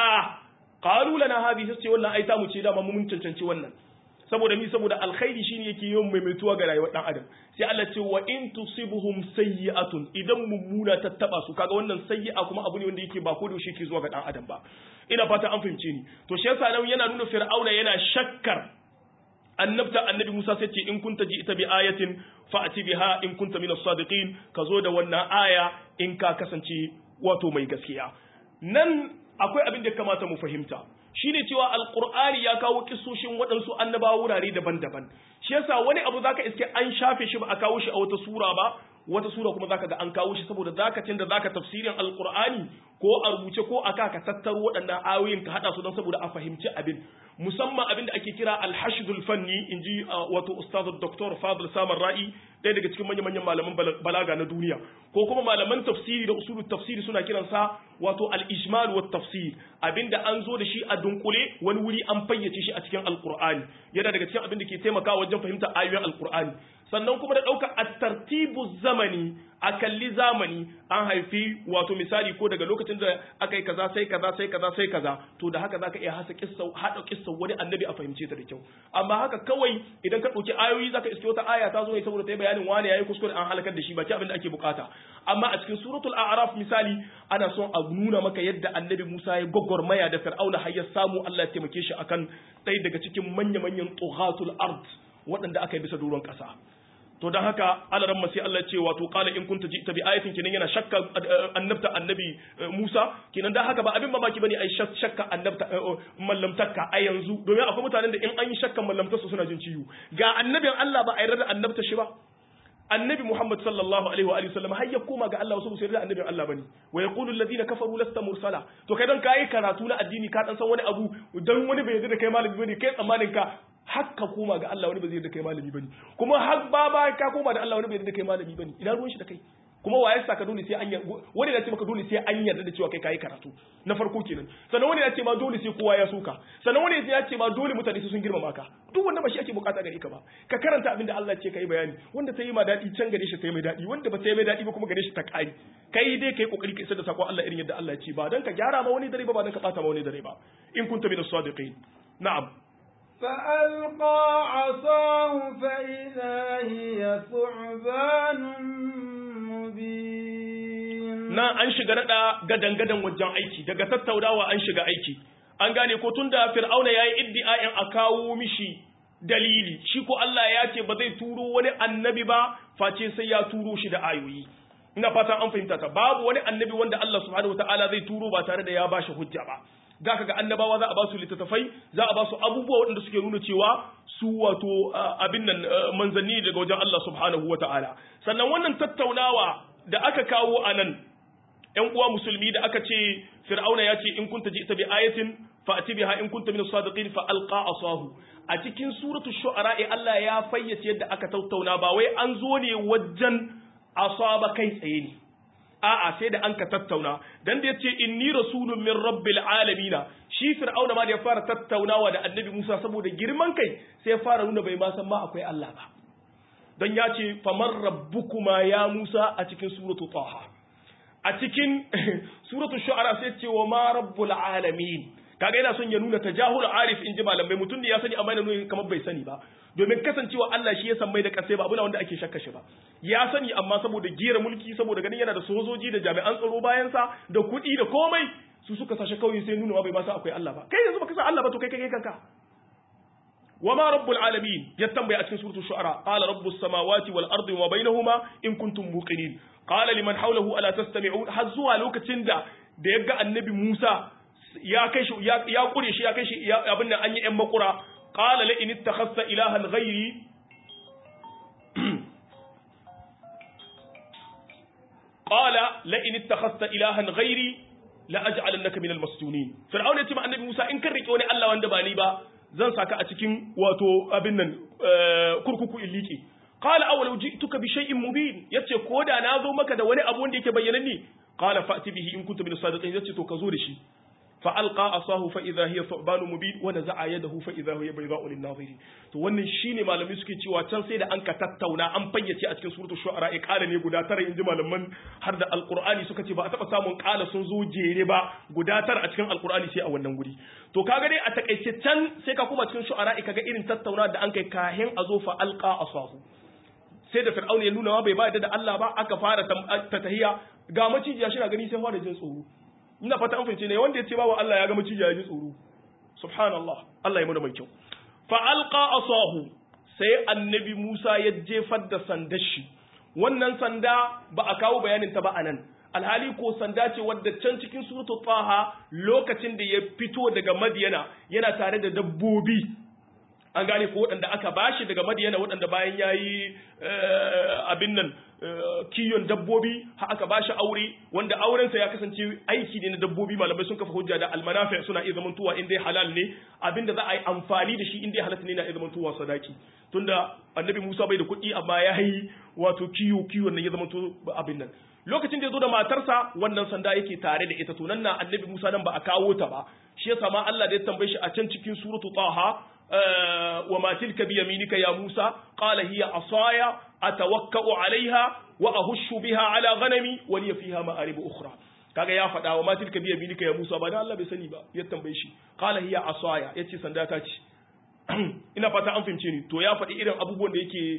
qalu lana hadhihi sai wannan ai ta mu ce da mun cancanci wannan saboda mi saboda alkhairi shine yake yawan maimaituwa ga rayuwar dan adam sai Allah ce wa in tusibuhum sayyi'atun idan mummuna ta taba su kaga wannan sayyi'a kuma abu ne wanda yake ba ko da yake zuwa ga dan adam ba ina fata an fahimce ni to shi yasa nan yana nuna fir'auna yana shakkar annabta annabi Musa sai ce in kunta ji'ta bi ayatin fa'ti biha in kunta minas sadiqin ka zo da wannan aya in ka kasance wato mai gaskiya nan akwai abin da kamata mu fahimta shine cewa alqur'ani ya kawo kissoshin waɗansu annabawa wurare daban-daban shi yasa wani abu zaka iske an shafe shi ba a kawo shi a wata sura ba wata sura kuma zaka ga an kawo shi saboda zaka tinda zaka tafsirin alqur'ani ko a rubuce ko aka ka tattaro waɗannan ayoyin ka hada su don saboda a fahimci abin musamman abin da ake kira al-hashdul fanni inji wato ustaz Dr. Fadl Samar Ra'i ɗaya daga cikin manyan malaman balaga na duniya ko kuma malaman tafsiri da usulul tafsiri suna kiransa wato al-ijmal wa tafsir abinda an zo da shi a dunkule wani wuri an fayyace shi a cikin alqur'ani yana daga cikin abin da ke taimakawa wajen fahimta ayoyin alqur'ani sannan kuma da ɗaukar at-tartibu zamani a kalli zamani an haifi wato misali ko daga lokacin da aka yi kaza sai kaza sai kaza sai kaza to da haka zaka iya hasa kissa hada kissa wani annabi a fahimce ta da kyau amma haka kawai idan ka dauki ayoyi zaka iske wata aya ta zo ne saboda ta yi bayanin wani yayi kuskure an halakar da shi baki abin da ake bukata amma a cikin suratul a'raf misali ana son a nuna maka yadda annabi Musa ya gogormaya da Fir'auna har ya samu Allah ya taimake shi akan ɗaya daga cikin manya-manyan tughatul ard waɗanda aka yi bisa doron ƙasa to dan haka alaran sai Allah ce wato qala in kunta ji'ta bi ayatin kinan yana shakka annabta annabi Musa kinan dan haka ba abin mamaki bane ai shakka annabta mallamtakka a yanzu domin akwai mutanen da in an yi shakkan mallamtar su suna jin ciwo ga annabin Allah ba a yarda annabta shi ba annabi Muhammad sallallahu alaihi wa alihi wasallam har ya koma ga Allah wasu su yarda annabin Allah bane wa yaqulu alladhina kafaru lasta mursala to kai dan kai karatu na addini ka dan san wani abu dan wani bai yarda da kai malami bane kai tsammanin ka hakka koma ga Allah wani ba zai yarda kai malami bane kuma har baba ka koma da Allah wani bai yarda kai malami bane ina ruwan shi da kai kuma waye saka dole sai an yarda wani ya ce maka dole sai an yarda da cewa kai kai karatu na farko kenan sannan wani ya ce ma dole sai kowa ya soka sannan wani ya ce ma dole mutane su sun girmama ka duk wanda ba shi ake bukata gare ka ba ka karanta abin da Allah ce kai bayani wanda ta yi ma dadi can gare shi sai mai dadi wanda ba ta yi mai dadi ba kuma gare shi ta kai kai dai kai kokari ka isar da sako Allah irin yadda Allah ya ce ba dan ka gyara ma wani dare ba ba dan ka bata ma wani dare ba in kunta min as-sadiqin na'am فألقى عصاه فإذا هي ثعبان مبين na an shiga nada gadan gadan wajen aiki daga tattaunawa an shiga aiki an gane ko tunda fir'auna yayi iddia'in a kawo mishi dalili shi ko Allah ya ce ba zai turo wani annabi ba face sai ya turo shi da ayoyi ina fata an fahimta ta babu wani annabi wanda Allah subhanahu wataala zai turo ba tare da ya bashi hujja ba zaka ga annabawa za a ba su littattafai za a ba su abubuwa waɗanda suke nuna cewa su wato abin nan manzanni daga wajen Allah subhanahu wataala sannan wannan tattaunawa da aka kawo anan ƴan uwa musulmi da aka ce fir'auna ya ce in kunta ji'ta bi ayatin fa'ti biha in kunta min as-sadiqin fa alqa asahu a cikin suratul shu'ara Allah ya fayyace yadda aka tattauna ba wai an zo ne wajen asaba kai tsaye ne a'a sai da an ka tattauna dan da yace inni rasulun min rabbil alamin shi fir'auna ma da ya fara tattaunawa da annabi Musa saboda girman kai sai ya fara nuna bai ma san ma akwai Allah ba dan ya ce faman rabbukuma ya Musa a cikin suratul taha a cikin suratul shu'ara sai ce wa ma rabbul alamin kaga yana son ya nuna tajahul arif in ji malamai mutum ne ya sani amma yana nuna kamar bai sani ba domin kasancewa Allah shi ya san mai da kasai ba abu wanda ake shakka shi ba ya sani amma saboda gera mulki saboda ganin yana da sojoji da jami'an tsaro bayan sa da kuɗi da komai su suka sashi kauye sai nuna bai ba sa akwai Allah ba kai yanzu baka san Allah ba to kai kai kanka wama rabbul alamin ya tambaya a cikin suratul shu'ara qala rabbus samawati wal ardi wa bainahuma in kuntum muqinin qala liman hawlahu ala tastami'un har zuwa lokacin da da yaga annabi Musa ya kai shi ya kure shi ya kai shi abin nan an yi ɗan makura qala la in ittakhadta ilahan ghairi qala la in ittakhadta ilahan ghairi la aj'alannaka minal masjunin fir'auna ya ce ma annabi Musa in kan rike wani Allah wanda ba ni ba zan saka a cikin wato abin nan kurkuku illiki qala awalau ji'tuka bi shay'in mubin yace ko da na zo maka da wani abu wanda yake bayyananne qala fa'ti bihi in kunta min as-sadiqin yace to ka zo da shi fa alqa asahu fa idha hiya thu'ban mubin wa naza'a yadahu fa idha hiya bayda'u lin-nazirin to wannan shine malami suke cewa can sai da an ka tattauna an fayyace a cikin suratul shu'ara e qala ne guda tara inji malaman har da alqur'ani suka ce ba a taba samun qala sun zo jere ba guda tara a cikin alqur'ani sai a wannan guri to kaga dai a takeice can sai ka kuma cikin shu'ara kaga irin tattauna da an kai kahin azo fa alqa asahu sai da fir'auna ya nuna bai ba da Allah ba aka fara ta tahiya ga macijiya shi na gani sai fara jin tsoro ina fata an fahimce ne wanda ya ce bawa Allah ya ga macijiya ya ji tsoro subhanallah Allah ya mu da mai kyau fa alqa asahu sai annabi Musa ya jefar da sandar shi wannan sanda ba a kawo bayanin ta ba anan alhali ko sanda ce wadda can cikin suratul taha lokacin da ya fito daga Madiyana yana tare da dabbobi an gane ko waɗanda aka bashi daga Madiyana waɗanda bayan yayi abin nan kiyon dabbobi har aka bashi aure wanda aurensa ya kasance aiki ne na dabbobi malamai sun kafa hujja da almanafi suna iya zamantowa in dai halal ne abinda za a yi amfani da shi in dai halatta ne na iya zamantowa sadaki tunda annabi Musa bai da kuɗi amma ya yi wato kiyo kiyon nan ya zamanto abin nan lokacin da ya zo da matarsa wannan sanda yake tare da ita to nan na annabi Musa nan ba a kawo ta ba shi yasa ma Allah da ya tambaye shi a can cikin suratu Taha وما تلك بيمينك يا موسى قال هي عصاي أتوكأ عليها وأهش بها على غنمي ولي فيها مآرب أخرى kaga ya faɗa wa ma tilka biya binika ya Musa ba dan Allah bai sani ba ya tambaye shi qala hiya asaya yace sanda ta ce ina fata an fahimce ni to ya faɗi irin abubuwan da yake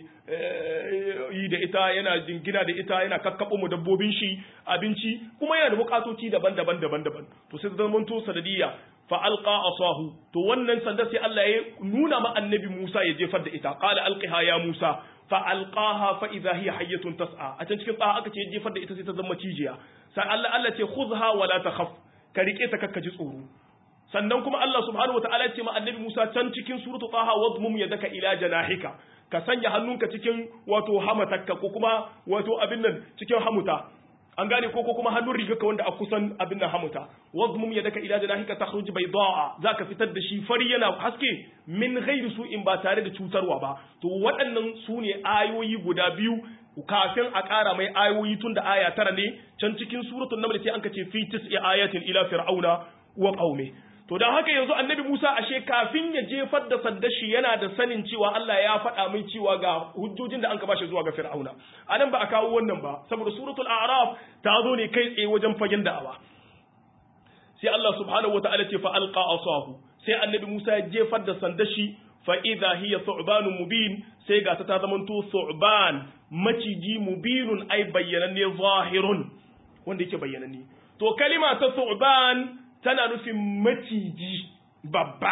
yi da ita yana jingina da ita yana kakkabo mu dabbobin shi abinci kuma yana da bukatoci daban-daban daban-daban to sai zaman to sanadiyya fa alqa asahu to wannan sanda sai Allah ya nuna ma annabi Musa ya jefar da ita qala alqiha ya Musa fa alqaha fa idha hiya hayyatun tas'a a can cikin tsaha aka ce jefar da ita sai ta zama cijiya sai Allah Allah ce khudha wala takhaf ka rike ta kakka ji tsoro sannan kuma Allah subhanahu wataala ya ce ma annabi Musa can cikin suratu taha wadmum yadaka ila janahika ka sanya hannunka cikin wato hamatakka ko kuma wato abin nan cikin hamuta an gane ko ko kuma hannun rigarka wanda a kusan abin nan hamuta wadmum yadaka ila janahika takhruj baydaa zaka fitar da shi fari yana haske min ghairi su'in ba tare da cutarwa ba to waɗannan su ne ayoyi guda biyu kafin a ƙara mai ayoyi tun da aya tara ne can cikin suratul naml sai an ka ce fi tis'i ayatin ila fir'auna wa qaumi to dan haka yanzu annabi Musa ashe kafin ya jefar da sandar shi yana da sanin cewa Allah ya faɗa mai cewa ga hujjojin da an ka bashi zuwa ga fir'auna anan ba a kawo wannan ba saboda suratul a'raf ta zo ne kai tsaye wajen fagen da'awa sai Allah subhanahu wataala ce fa alqa asahu sai annabi Musa ya jefar da sandar shi fa idha hiya thu'banun mubin sai ga ta ta zamanto thu'ban maciji mubinun ai bayyananne zahirun wanda yake bayyananne to kalima ta thu'ban tana nufin maciji babba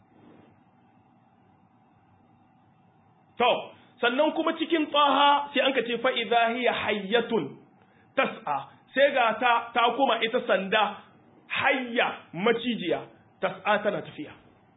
to sannan kuma cikin taha sai an ka ce fa idha hiya hayyatun tas'a sai ga ta ta kuma ita sanda hayya macijiya tas'a tana tafiya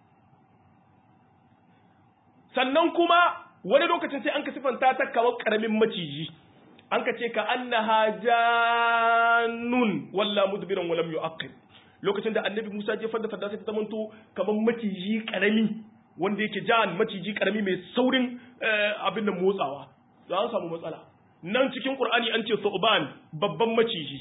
sannan kuma wani lokacin sai an ka sifanta ta kamar karamin maciji an ka ce ka annaha jannun walla mudbiran walam yu'aqib lokacin da annabi Musa je fadda sanda sai ta zamanto kamar maciji karami wanda yake jan maciji karami mai saurin abin da motsawa za a samu matsala nan cikin Qur'ani an ce su'ban babban maciji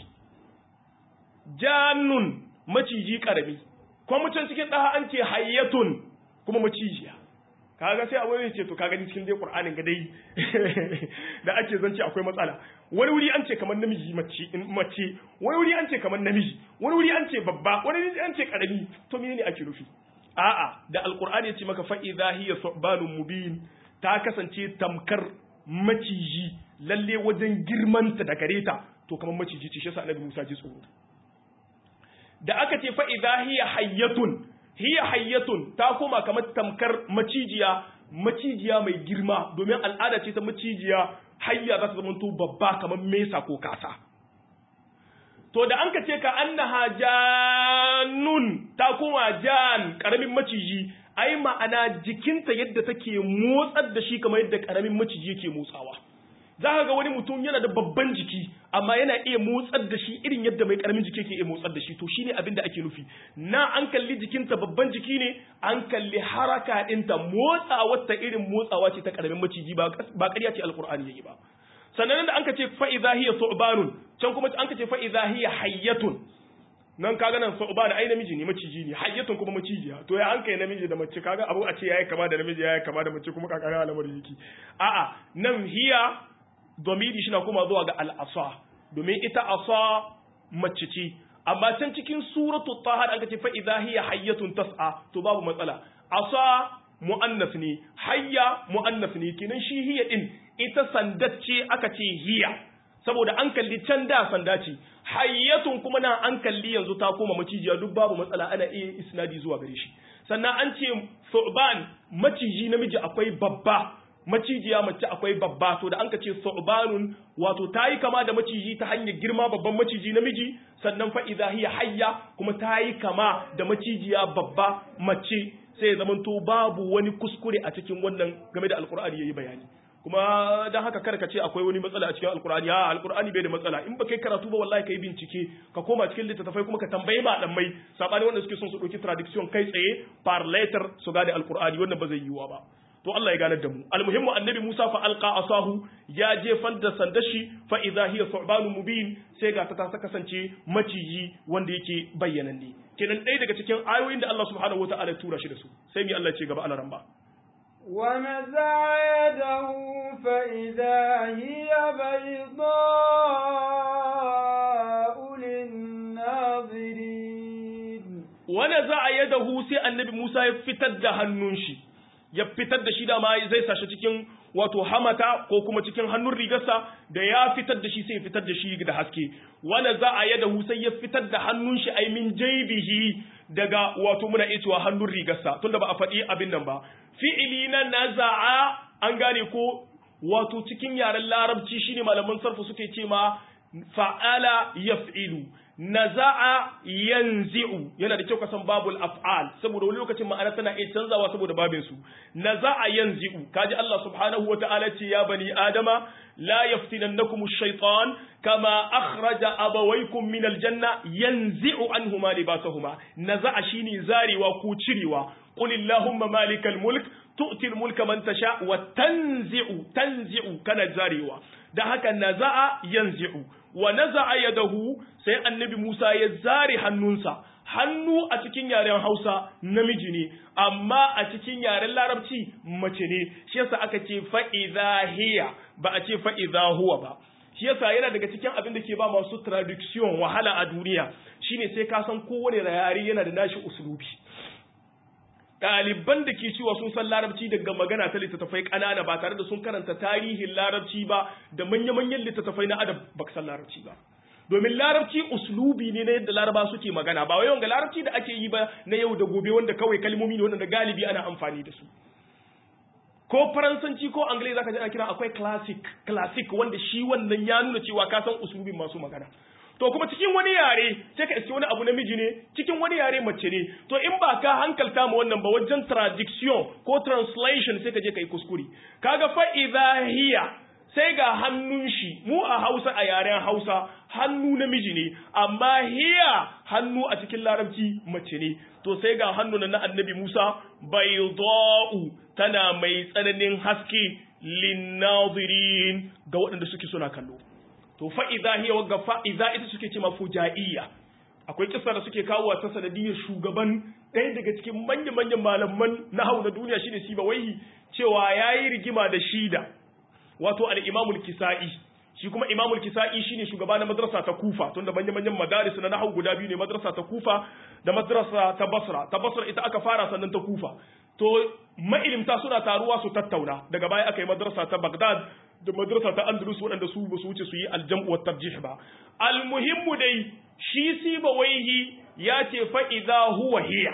jannun maciji karami kuma mutan cikin daha an ce hayyatun kuma macijiya kaga sai abu ne ce to kaga cikin dai Qur'anin ga dai da ake zance akwai matsala wani wuri an ce kamar namiji mace mace wani wuri an ce kamar namiji wani wuri an ce babba wani wuri an ce karami to menene ake nufi a'a da alqur'ani ya ce maka fa idha hiya thubanun mubin ta kasance tamkar maciji lalle wajen girmanta da gareta to kamar maciji ce shi yasa annabi Musa ji tsoro da aka ce fa idha hiya hayyatun hiya hayyatun ta koma kamar tamkar macijiya macijiya mai girma domin al'ada ce ta macijiya hayya za ta zama to babba kamar mesa ko kasa to da an ka ce ka annaha jannun ta koma jan karamin maciji ai ma'ana jikinta yadda take motsar da shi kamar yadda karamin maciji yake motsawa za ka ga wani mutum yana da babban jiki amma yana iya motsar da shi irin yadda mai karamin jiki yake iya motsar da shi to shine abin da ake nufi na an kalli jikinta babban jiki ne an kalli haraka ɗinta motsawar ta irin motsawa ce ta karamin maciji ba ba ƙarya ce alqur'ani yayi ba sannan da an ka ce fa idha hiya thu'banun can kuma an ka ce fa idha hiya hayyatun nan kaga nan thu'ban ai namiji ne maciji ne hayyatun kuma macijiya to ya an kai namiji da mace kaga abu a ce yayi kama da namiji yayi kama da mace kuma kakara al'amari yake a'a nan hiya domiri shi na kuma zuwa ga al'asa domin ita asa mace ce amma can cikin suratu taha an kace fa idha hiya hayyatun tas'a to babu matsala asa muannas ne hayya muannas ne kinan shi hiya din ita sandacce aka ce hiya saboda an kalli can da sanda ce hayyatun kuma na an kalli yanzu ta koma macijiya duk babu matsala ana iya isnadi zuwa gare shi sannan an ce su'ban maciji namiji akwai babba macijiya mace akwai babba to da an ka ce su'banun wato tayi kama da maciji ta hanyar girma babban maciji namiji sannan fa idha hiya hayya kuma tayi kama da macijiya babba mace sai zamanto babu wani kuskure a cikin wannan game da alqur'ani yayi bayani kuma dan haka kada ka ce akwai wani matsala a cikin alqur'ani ha alqur'ani bai da matsala in ba kai karatu ba wallahi kai bincike ka koma cikin littattafai kuma ka tambayi malamai sabani wanda suke son su dauki tradiction kai tsaye par letter su gane alqur'ani wannan ba zai yiwa ba to Allah ya ganar da mu almuhimmu annabi Musa fa alqa asahu ya jefar da sandashi fa idha hiya thu'banun mubin sai ga ta ta kasance maciji wanda yake bayyananne kenan ɗaya daga cikin ayoyin da Allah subhanahu wataala ya tura shi da su sai mi Allah ya ce gaba alaran ba wa naza'a yadahu fa idha hiya bayda'u lin-nazirin wa naza'a yadahu sai annabi Musa ya fitar da hannun shi ya fitar da shi da ma zai sashi cikin wato hamata ko kuma cikin hannun rigarsa da ya fitar da shi sai ya fitar da shi da haske wala za a yada sai ya fitar da hannun shi ai min jaybihi daga wato muna iya cewa hannun rigarsa tunda ba a faɗi abin nan ba fi'ili na naza'a an gane ko wato cikin yaren larabci shine malaman sarfu suke ce ma fa'ala yaf'ilu naza'a yanzi'u yana da kyau ka san babul af'al saboda wani lokacin ma'ana tana iya canzawa saboda babin su naza'a yanzi'u kaji Allah subhanahu wata'ala ce ya bani adama la yaftinannakum ash-shaytan kama akhraja abawaykum min al-janna yanzi'u anhuma libasahuma naza'a shine zarewa ko cirewa qul illahumma malikal mulk tu'til mulka man tasha wa tanzi'u tanzi'u kana zarewa da haka naza'a yanzi'u wa naza'a yadahu sai annabi Musa ya zare hannunsa hannu a cikin yaren Hausa namiji ne amma a cikin yaren Larabci mace ne shi yasa aka ce fa idha hiya ba a ce fa idha huwa ba shi yasa yana daga cikin abin da ke ba masu traduction wahala a duniya shine sai ka san kowane yare yana da nashi usulubi ɗaliban da ke cewa sun san larabci daga magana ta littattafai ƙanana ba tare da sun karanta tarihin larabci ba da manya-manyan littattafai na adab ba san larabci ba domin larabci uslubi ne na yadda laraba suke magana ba wai wanga larabci da ake yi ba na yau da gobe wanda kawai kalmomi ne wanda galibi ana amfani da su ko faransanci ko anglai zaka ji ana kira akwai classic classic wanda shi wannan ya nuna cewa ka san uslubin masu magana to kuma cikin wani yare sai ka iske wani abu namiji ne cikin wani yare mace ne to in ba ka hankalta ma wannan ba wajen traduction ko translation sai ka je ka yi kuskure kaga fa idha hiya sai ga hannun shi mu a Hausa a yaren Hausa hannu namiji ne amma hiya hannu a cikin larabci mace ne to sai ga hannu na annabi Musa bayda'u tana mai tsananin haske linnazirin ga waɗanda suke suna kallo to fa idza hiya wa fa idza ita suke cewa fujaiya akwai kissa da suke kawo ta sanadiyar shugaban ɗaya daga cikin manyan manyan malaman nahwu na duniya shine Sibawaihi cewa yayi rigima da shida wato al-Imam al-Kisa'i shi kuma Imam al-Kisa'i shine shugaba na madrasa ta Kufa tunda manyan manyan madaris na nahwu guda biyu ne madrasa ta Kufa da madrasa ta Basra ta Basra ita aka fara sannan ta Kufa to mailimta suna taruwa su tattauna daga baya aka yi madrasa ta Baghdad da madrasa ta Andalus waɗanda su ba su wuce su yi aljam'u wa tarjih ba almuhimmu dai shi Sibawaihi ya ce fa idza huwa hiya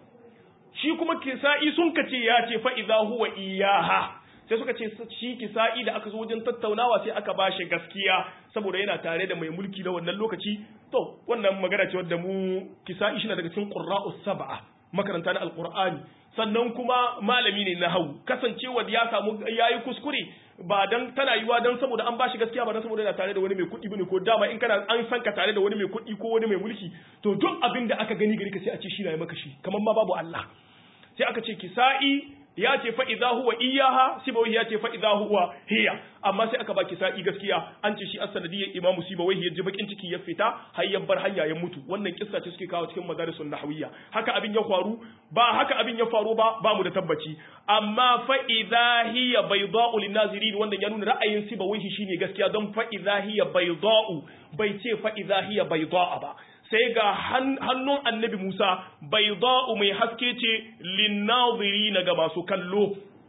shi kuma Kisa'i sun kace ya ce fa idza huwa iyaha sai suka ce shi Kisa'i da aka zo wajen tattaunawa sai aka bashi gaskiya saboda yana tare da mai mulki na wannan lokaci to wannan magana ce wadda mu Kisa'i shi na daga cikin qurra'us sab'a makaranta na alqur'ani sannan kuma malami ne na hau kasancewa ya samu yayi kuskure ba dan tana yiwa dan saboda an bashi gaskiya ba dan saboda yana tare da wani mai kuɗi bane ko dama in kana an san ka tare da wani mai kuɗi ko wani mai mulki to duk abin da aka gani gari ka sai a ce shi na yi maka shi kamar ma babu Allah sai aka ce Kisa'i ya ce fa idza huwa iyaha Sibawaihi ya ce fa idza huwa hiya amma sai aka ba Kisa'i gaskiya an ce shi as-sanadiyyar Imam Sibawaihi ya ji bakin ciki ya fita har ya bar hanya ya mutu wannan kissa ce suke kawo cikin madarisun nahwiyya haka abin ya faru ba haka abin ya faru ba ba mu da tabbaci amma fa idza hiya bayda'u lin-nazirin wannan ya nuna ra'ayin Sibawaihi shine gaskiya don fa idza hiya bayda'u bai ce fa idza hiya bayda'a ba sai ga hannun annabi Musa bayda'u mai haske ce lin-nazirin ga masu kallo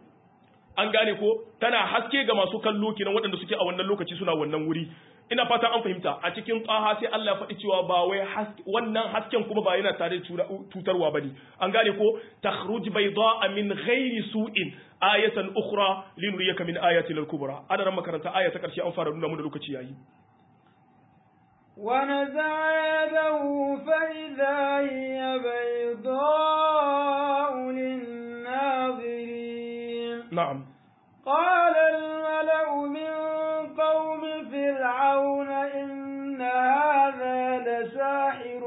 an gane ko tana haske ga masu kallo kenan waɗanda suke a wannan lokaci suna wannan wuri ina fata an fahimta a cikin tsaha sai Allah ya faɗi cewa ba wai wannan hasken kuma ba yana tare da cutarwa bane an gane ko takhruj bayda'a min ghairi su'in ayatan ukhra linuriyaka min ayati al-kubra ana ran makaranta aya ta karshe an fara nuna mu da lokaci yayi ونزع يده فإذا هي بيضاء للناظرين نعم قال الملأ من قوم فرعون إن هذا لساحر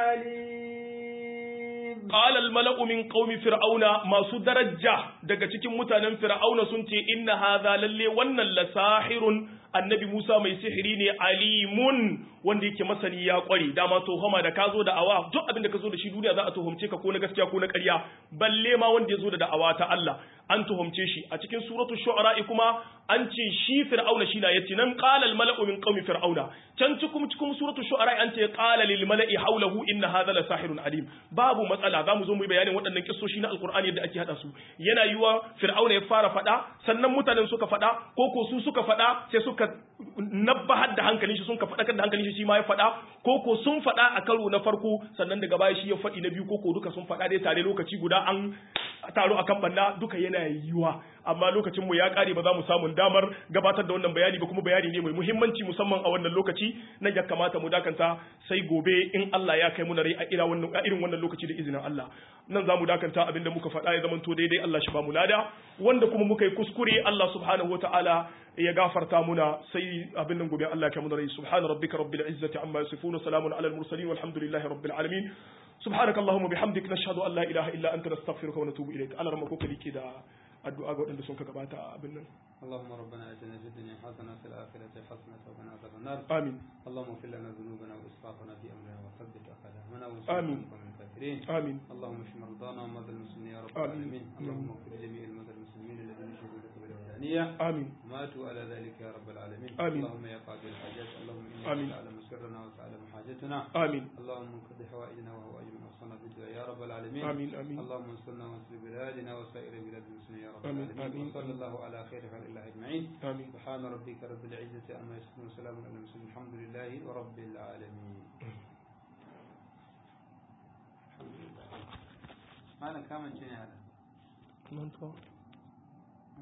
عليم قال الملأ من قوم فرعون ما سدرجة daga cikin mutanen fir'auna sun ce inna hadha lalle wannan lasahirun annabi Musa mai sihiri ne alimun wanda yake masani ya kware dama tuhuma da kazo da awa duk abin da kazo da shi duniya za a tuhumce ka ko na gaskiya ko na ƙarya balle ma wanda yazo da da'awa ta Allah an tuhumce shi a cikin suratu shu'ara kuma an ce shi fir'auna shi na yace nan qala al mala'u min qaumi fir'auna can cikin cikin suratu shu'ara an ce qala lil mala'i hawlahu inna hadha la sahirun alim babu matsala zamu zo mu yi bayanin waɗannan kissoshi na alqur'ani yadda ake hada su yana yiwa fir'auna ya fara fada sannan mutanen suka fada ko ko su suka fada sai suka nabbahar da hankalin shi sun ka fadakar da hankalin shi shi ma ya fada ko ko sun fada a karo na farko sannan daga baya shi ya fadi na biyu ko ko duka sun fada dai tare lokaci guda an taro akan banna duka yana yiwa amma lokacin mu ya kare ba za mu samu damar gabatar da wannan bayani ba kuma bayani ne mai muhimmanci musamman a wannan lokaci nan ya kamata mu dakanta sai gobe in Allah ya kai mu na rai a irin wannan a irin wannan lokaci da izinin Allah nan za mu dakanta abinda muka faɗa ya zamanto daidai Allah shi ba mu lada wanda kuma muka yi kuskure Allah subhanahu wataala ya gafarta muna sai abin nan gobe Allah ya kai mu na rai subhana rabbika rabbil izzati amma yasifun salamun alal mursalin walhamdulillahi rabbil alamin subhanaka allahumma bihamdik nashhadu an la ilaha illa anta nastaghfiruka wa natubu ilaik Allah ramako kalike da addu'a ga waɗanda sun ka gabata abin nan اللهم ربنا آتنا في الدنيا حسنة وفي الآخرة حسنة وقنا عذاب النار آمين اللهم اغفر لنا ذنوبنا وإسرافنا في أمرنا وثبت أقدامنا وانصرنا من الكافرين آمين اللهم اشف مرضانا ومرضى المسلمين يا رب العالمين اللهم اغفر لجميع المرضى المسلمين الذين شهدوا لك بالولاية الربانية آمين ماتوا على ذلك يا رب العالمين آمين. اللهم يا قاضي الحاجات اللهم آمين. إنك تعلم سرنا وتعلم حاجتنا آمين اللهم انقض حوائجنا وهوائج من أوصانا بالدعاء يا رب العالمين آمين آمين اللهم انصرنا وانصر بلادنا وسائر بلاد المسلمين يا رب آمين. العالمين آمين. وصلى الله على خير خلق الله أجمعين آمين سبحان ربك رب العزة عما يصفون وسلام على المرسلين الحمد لله رب العالمين الحمد لله ما أنا كامل شيء هذا من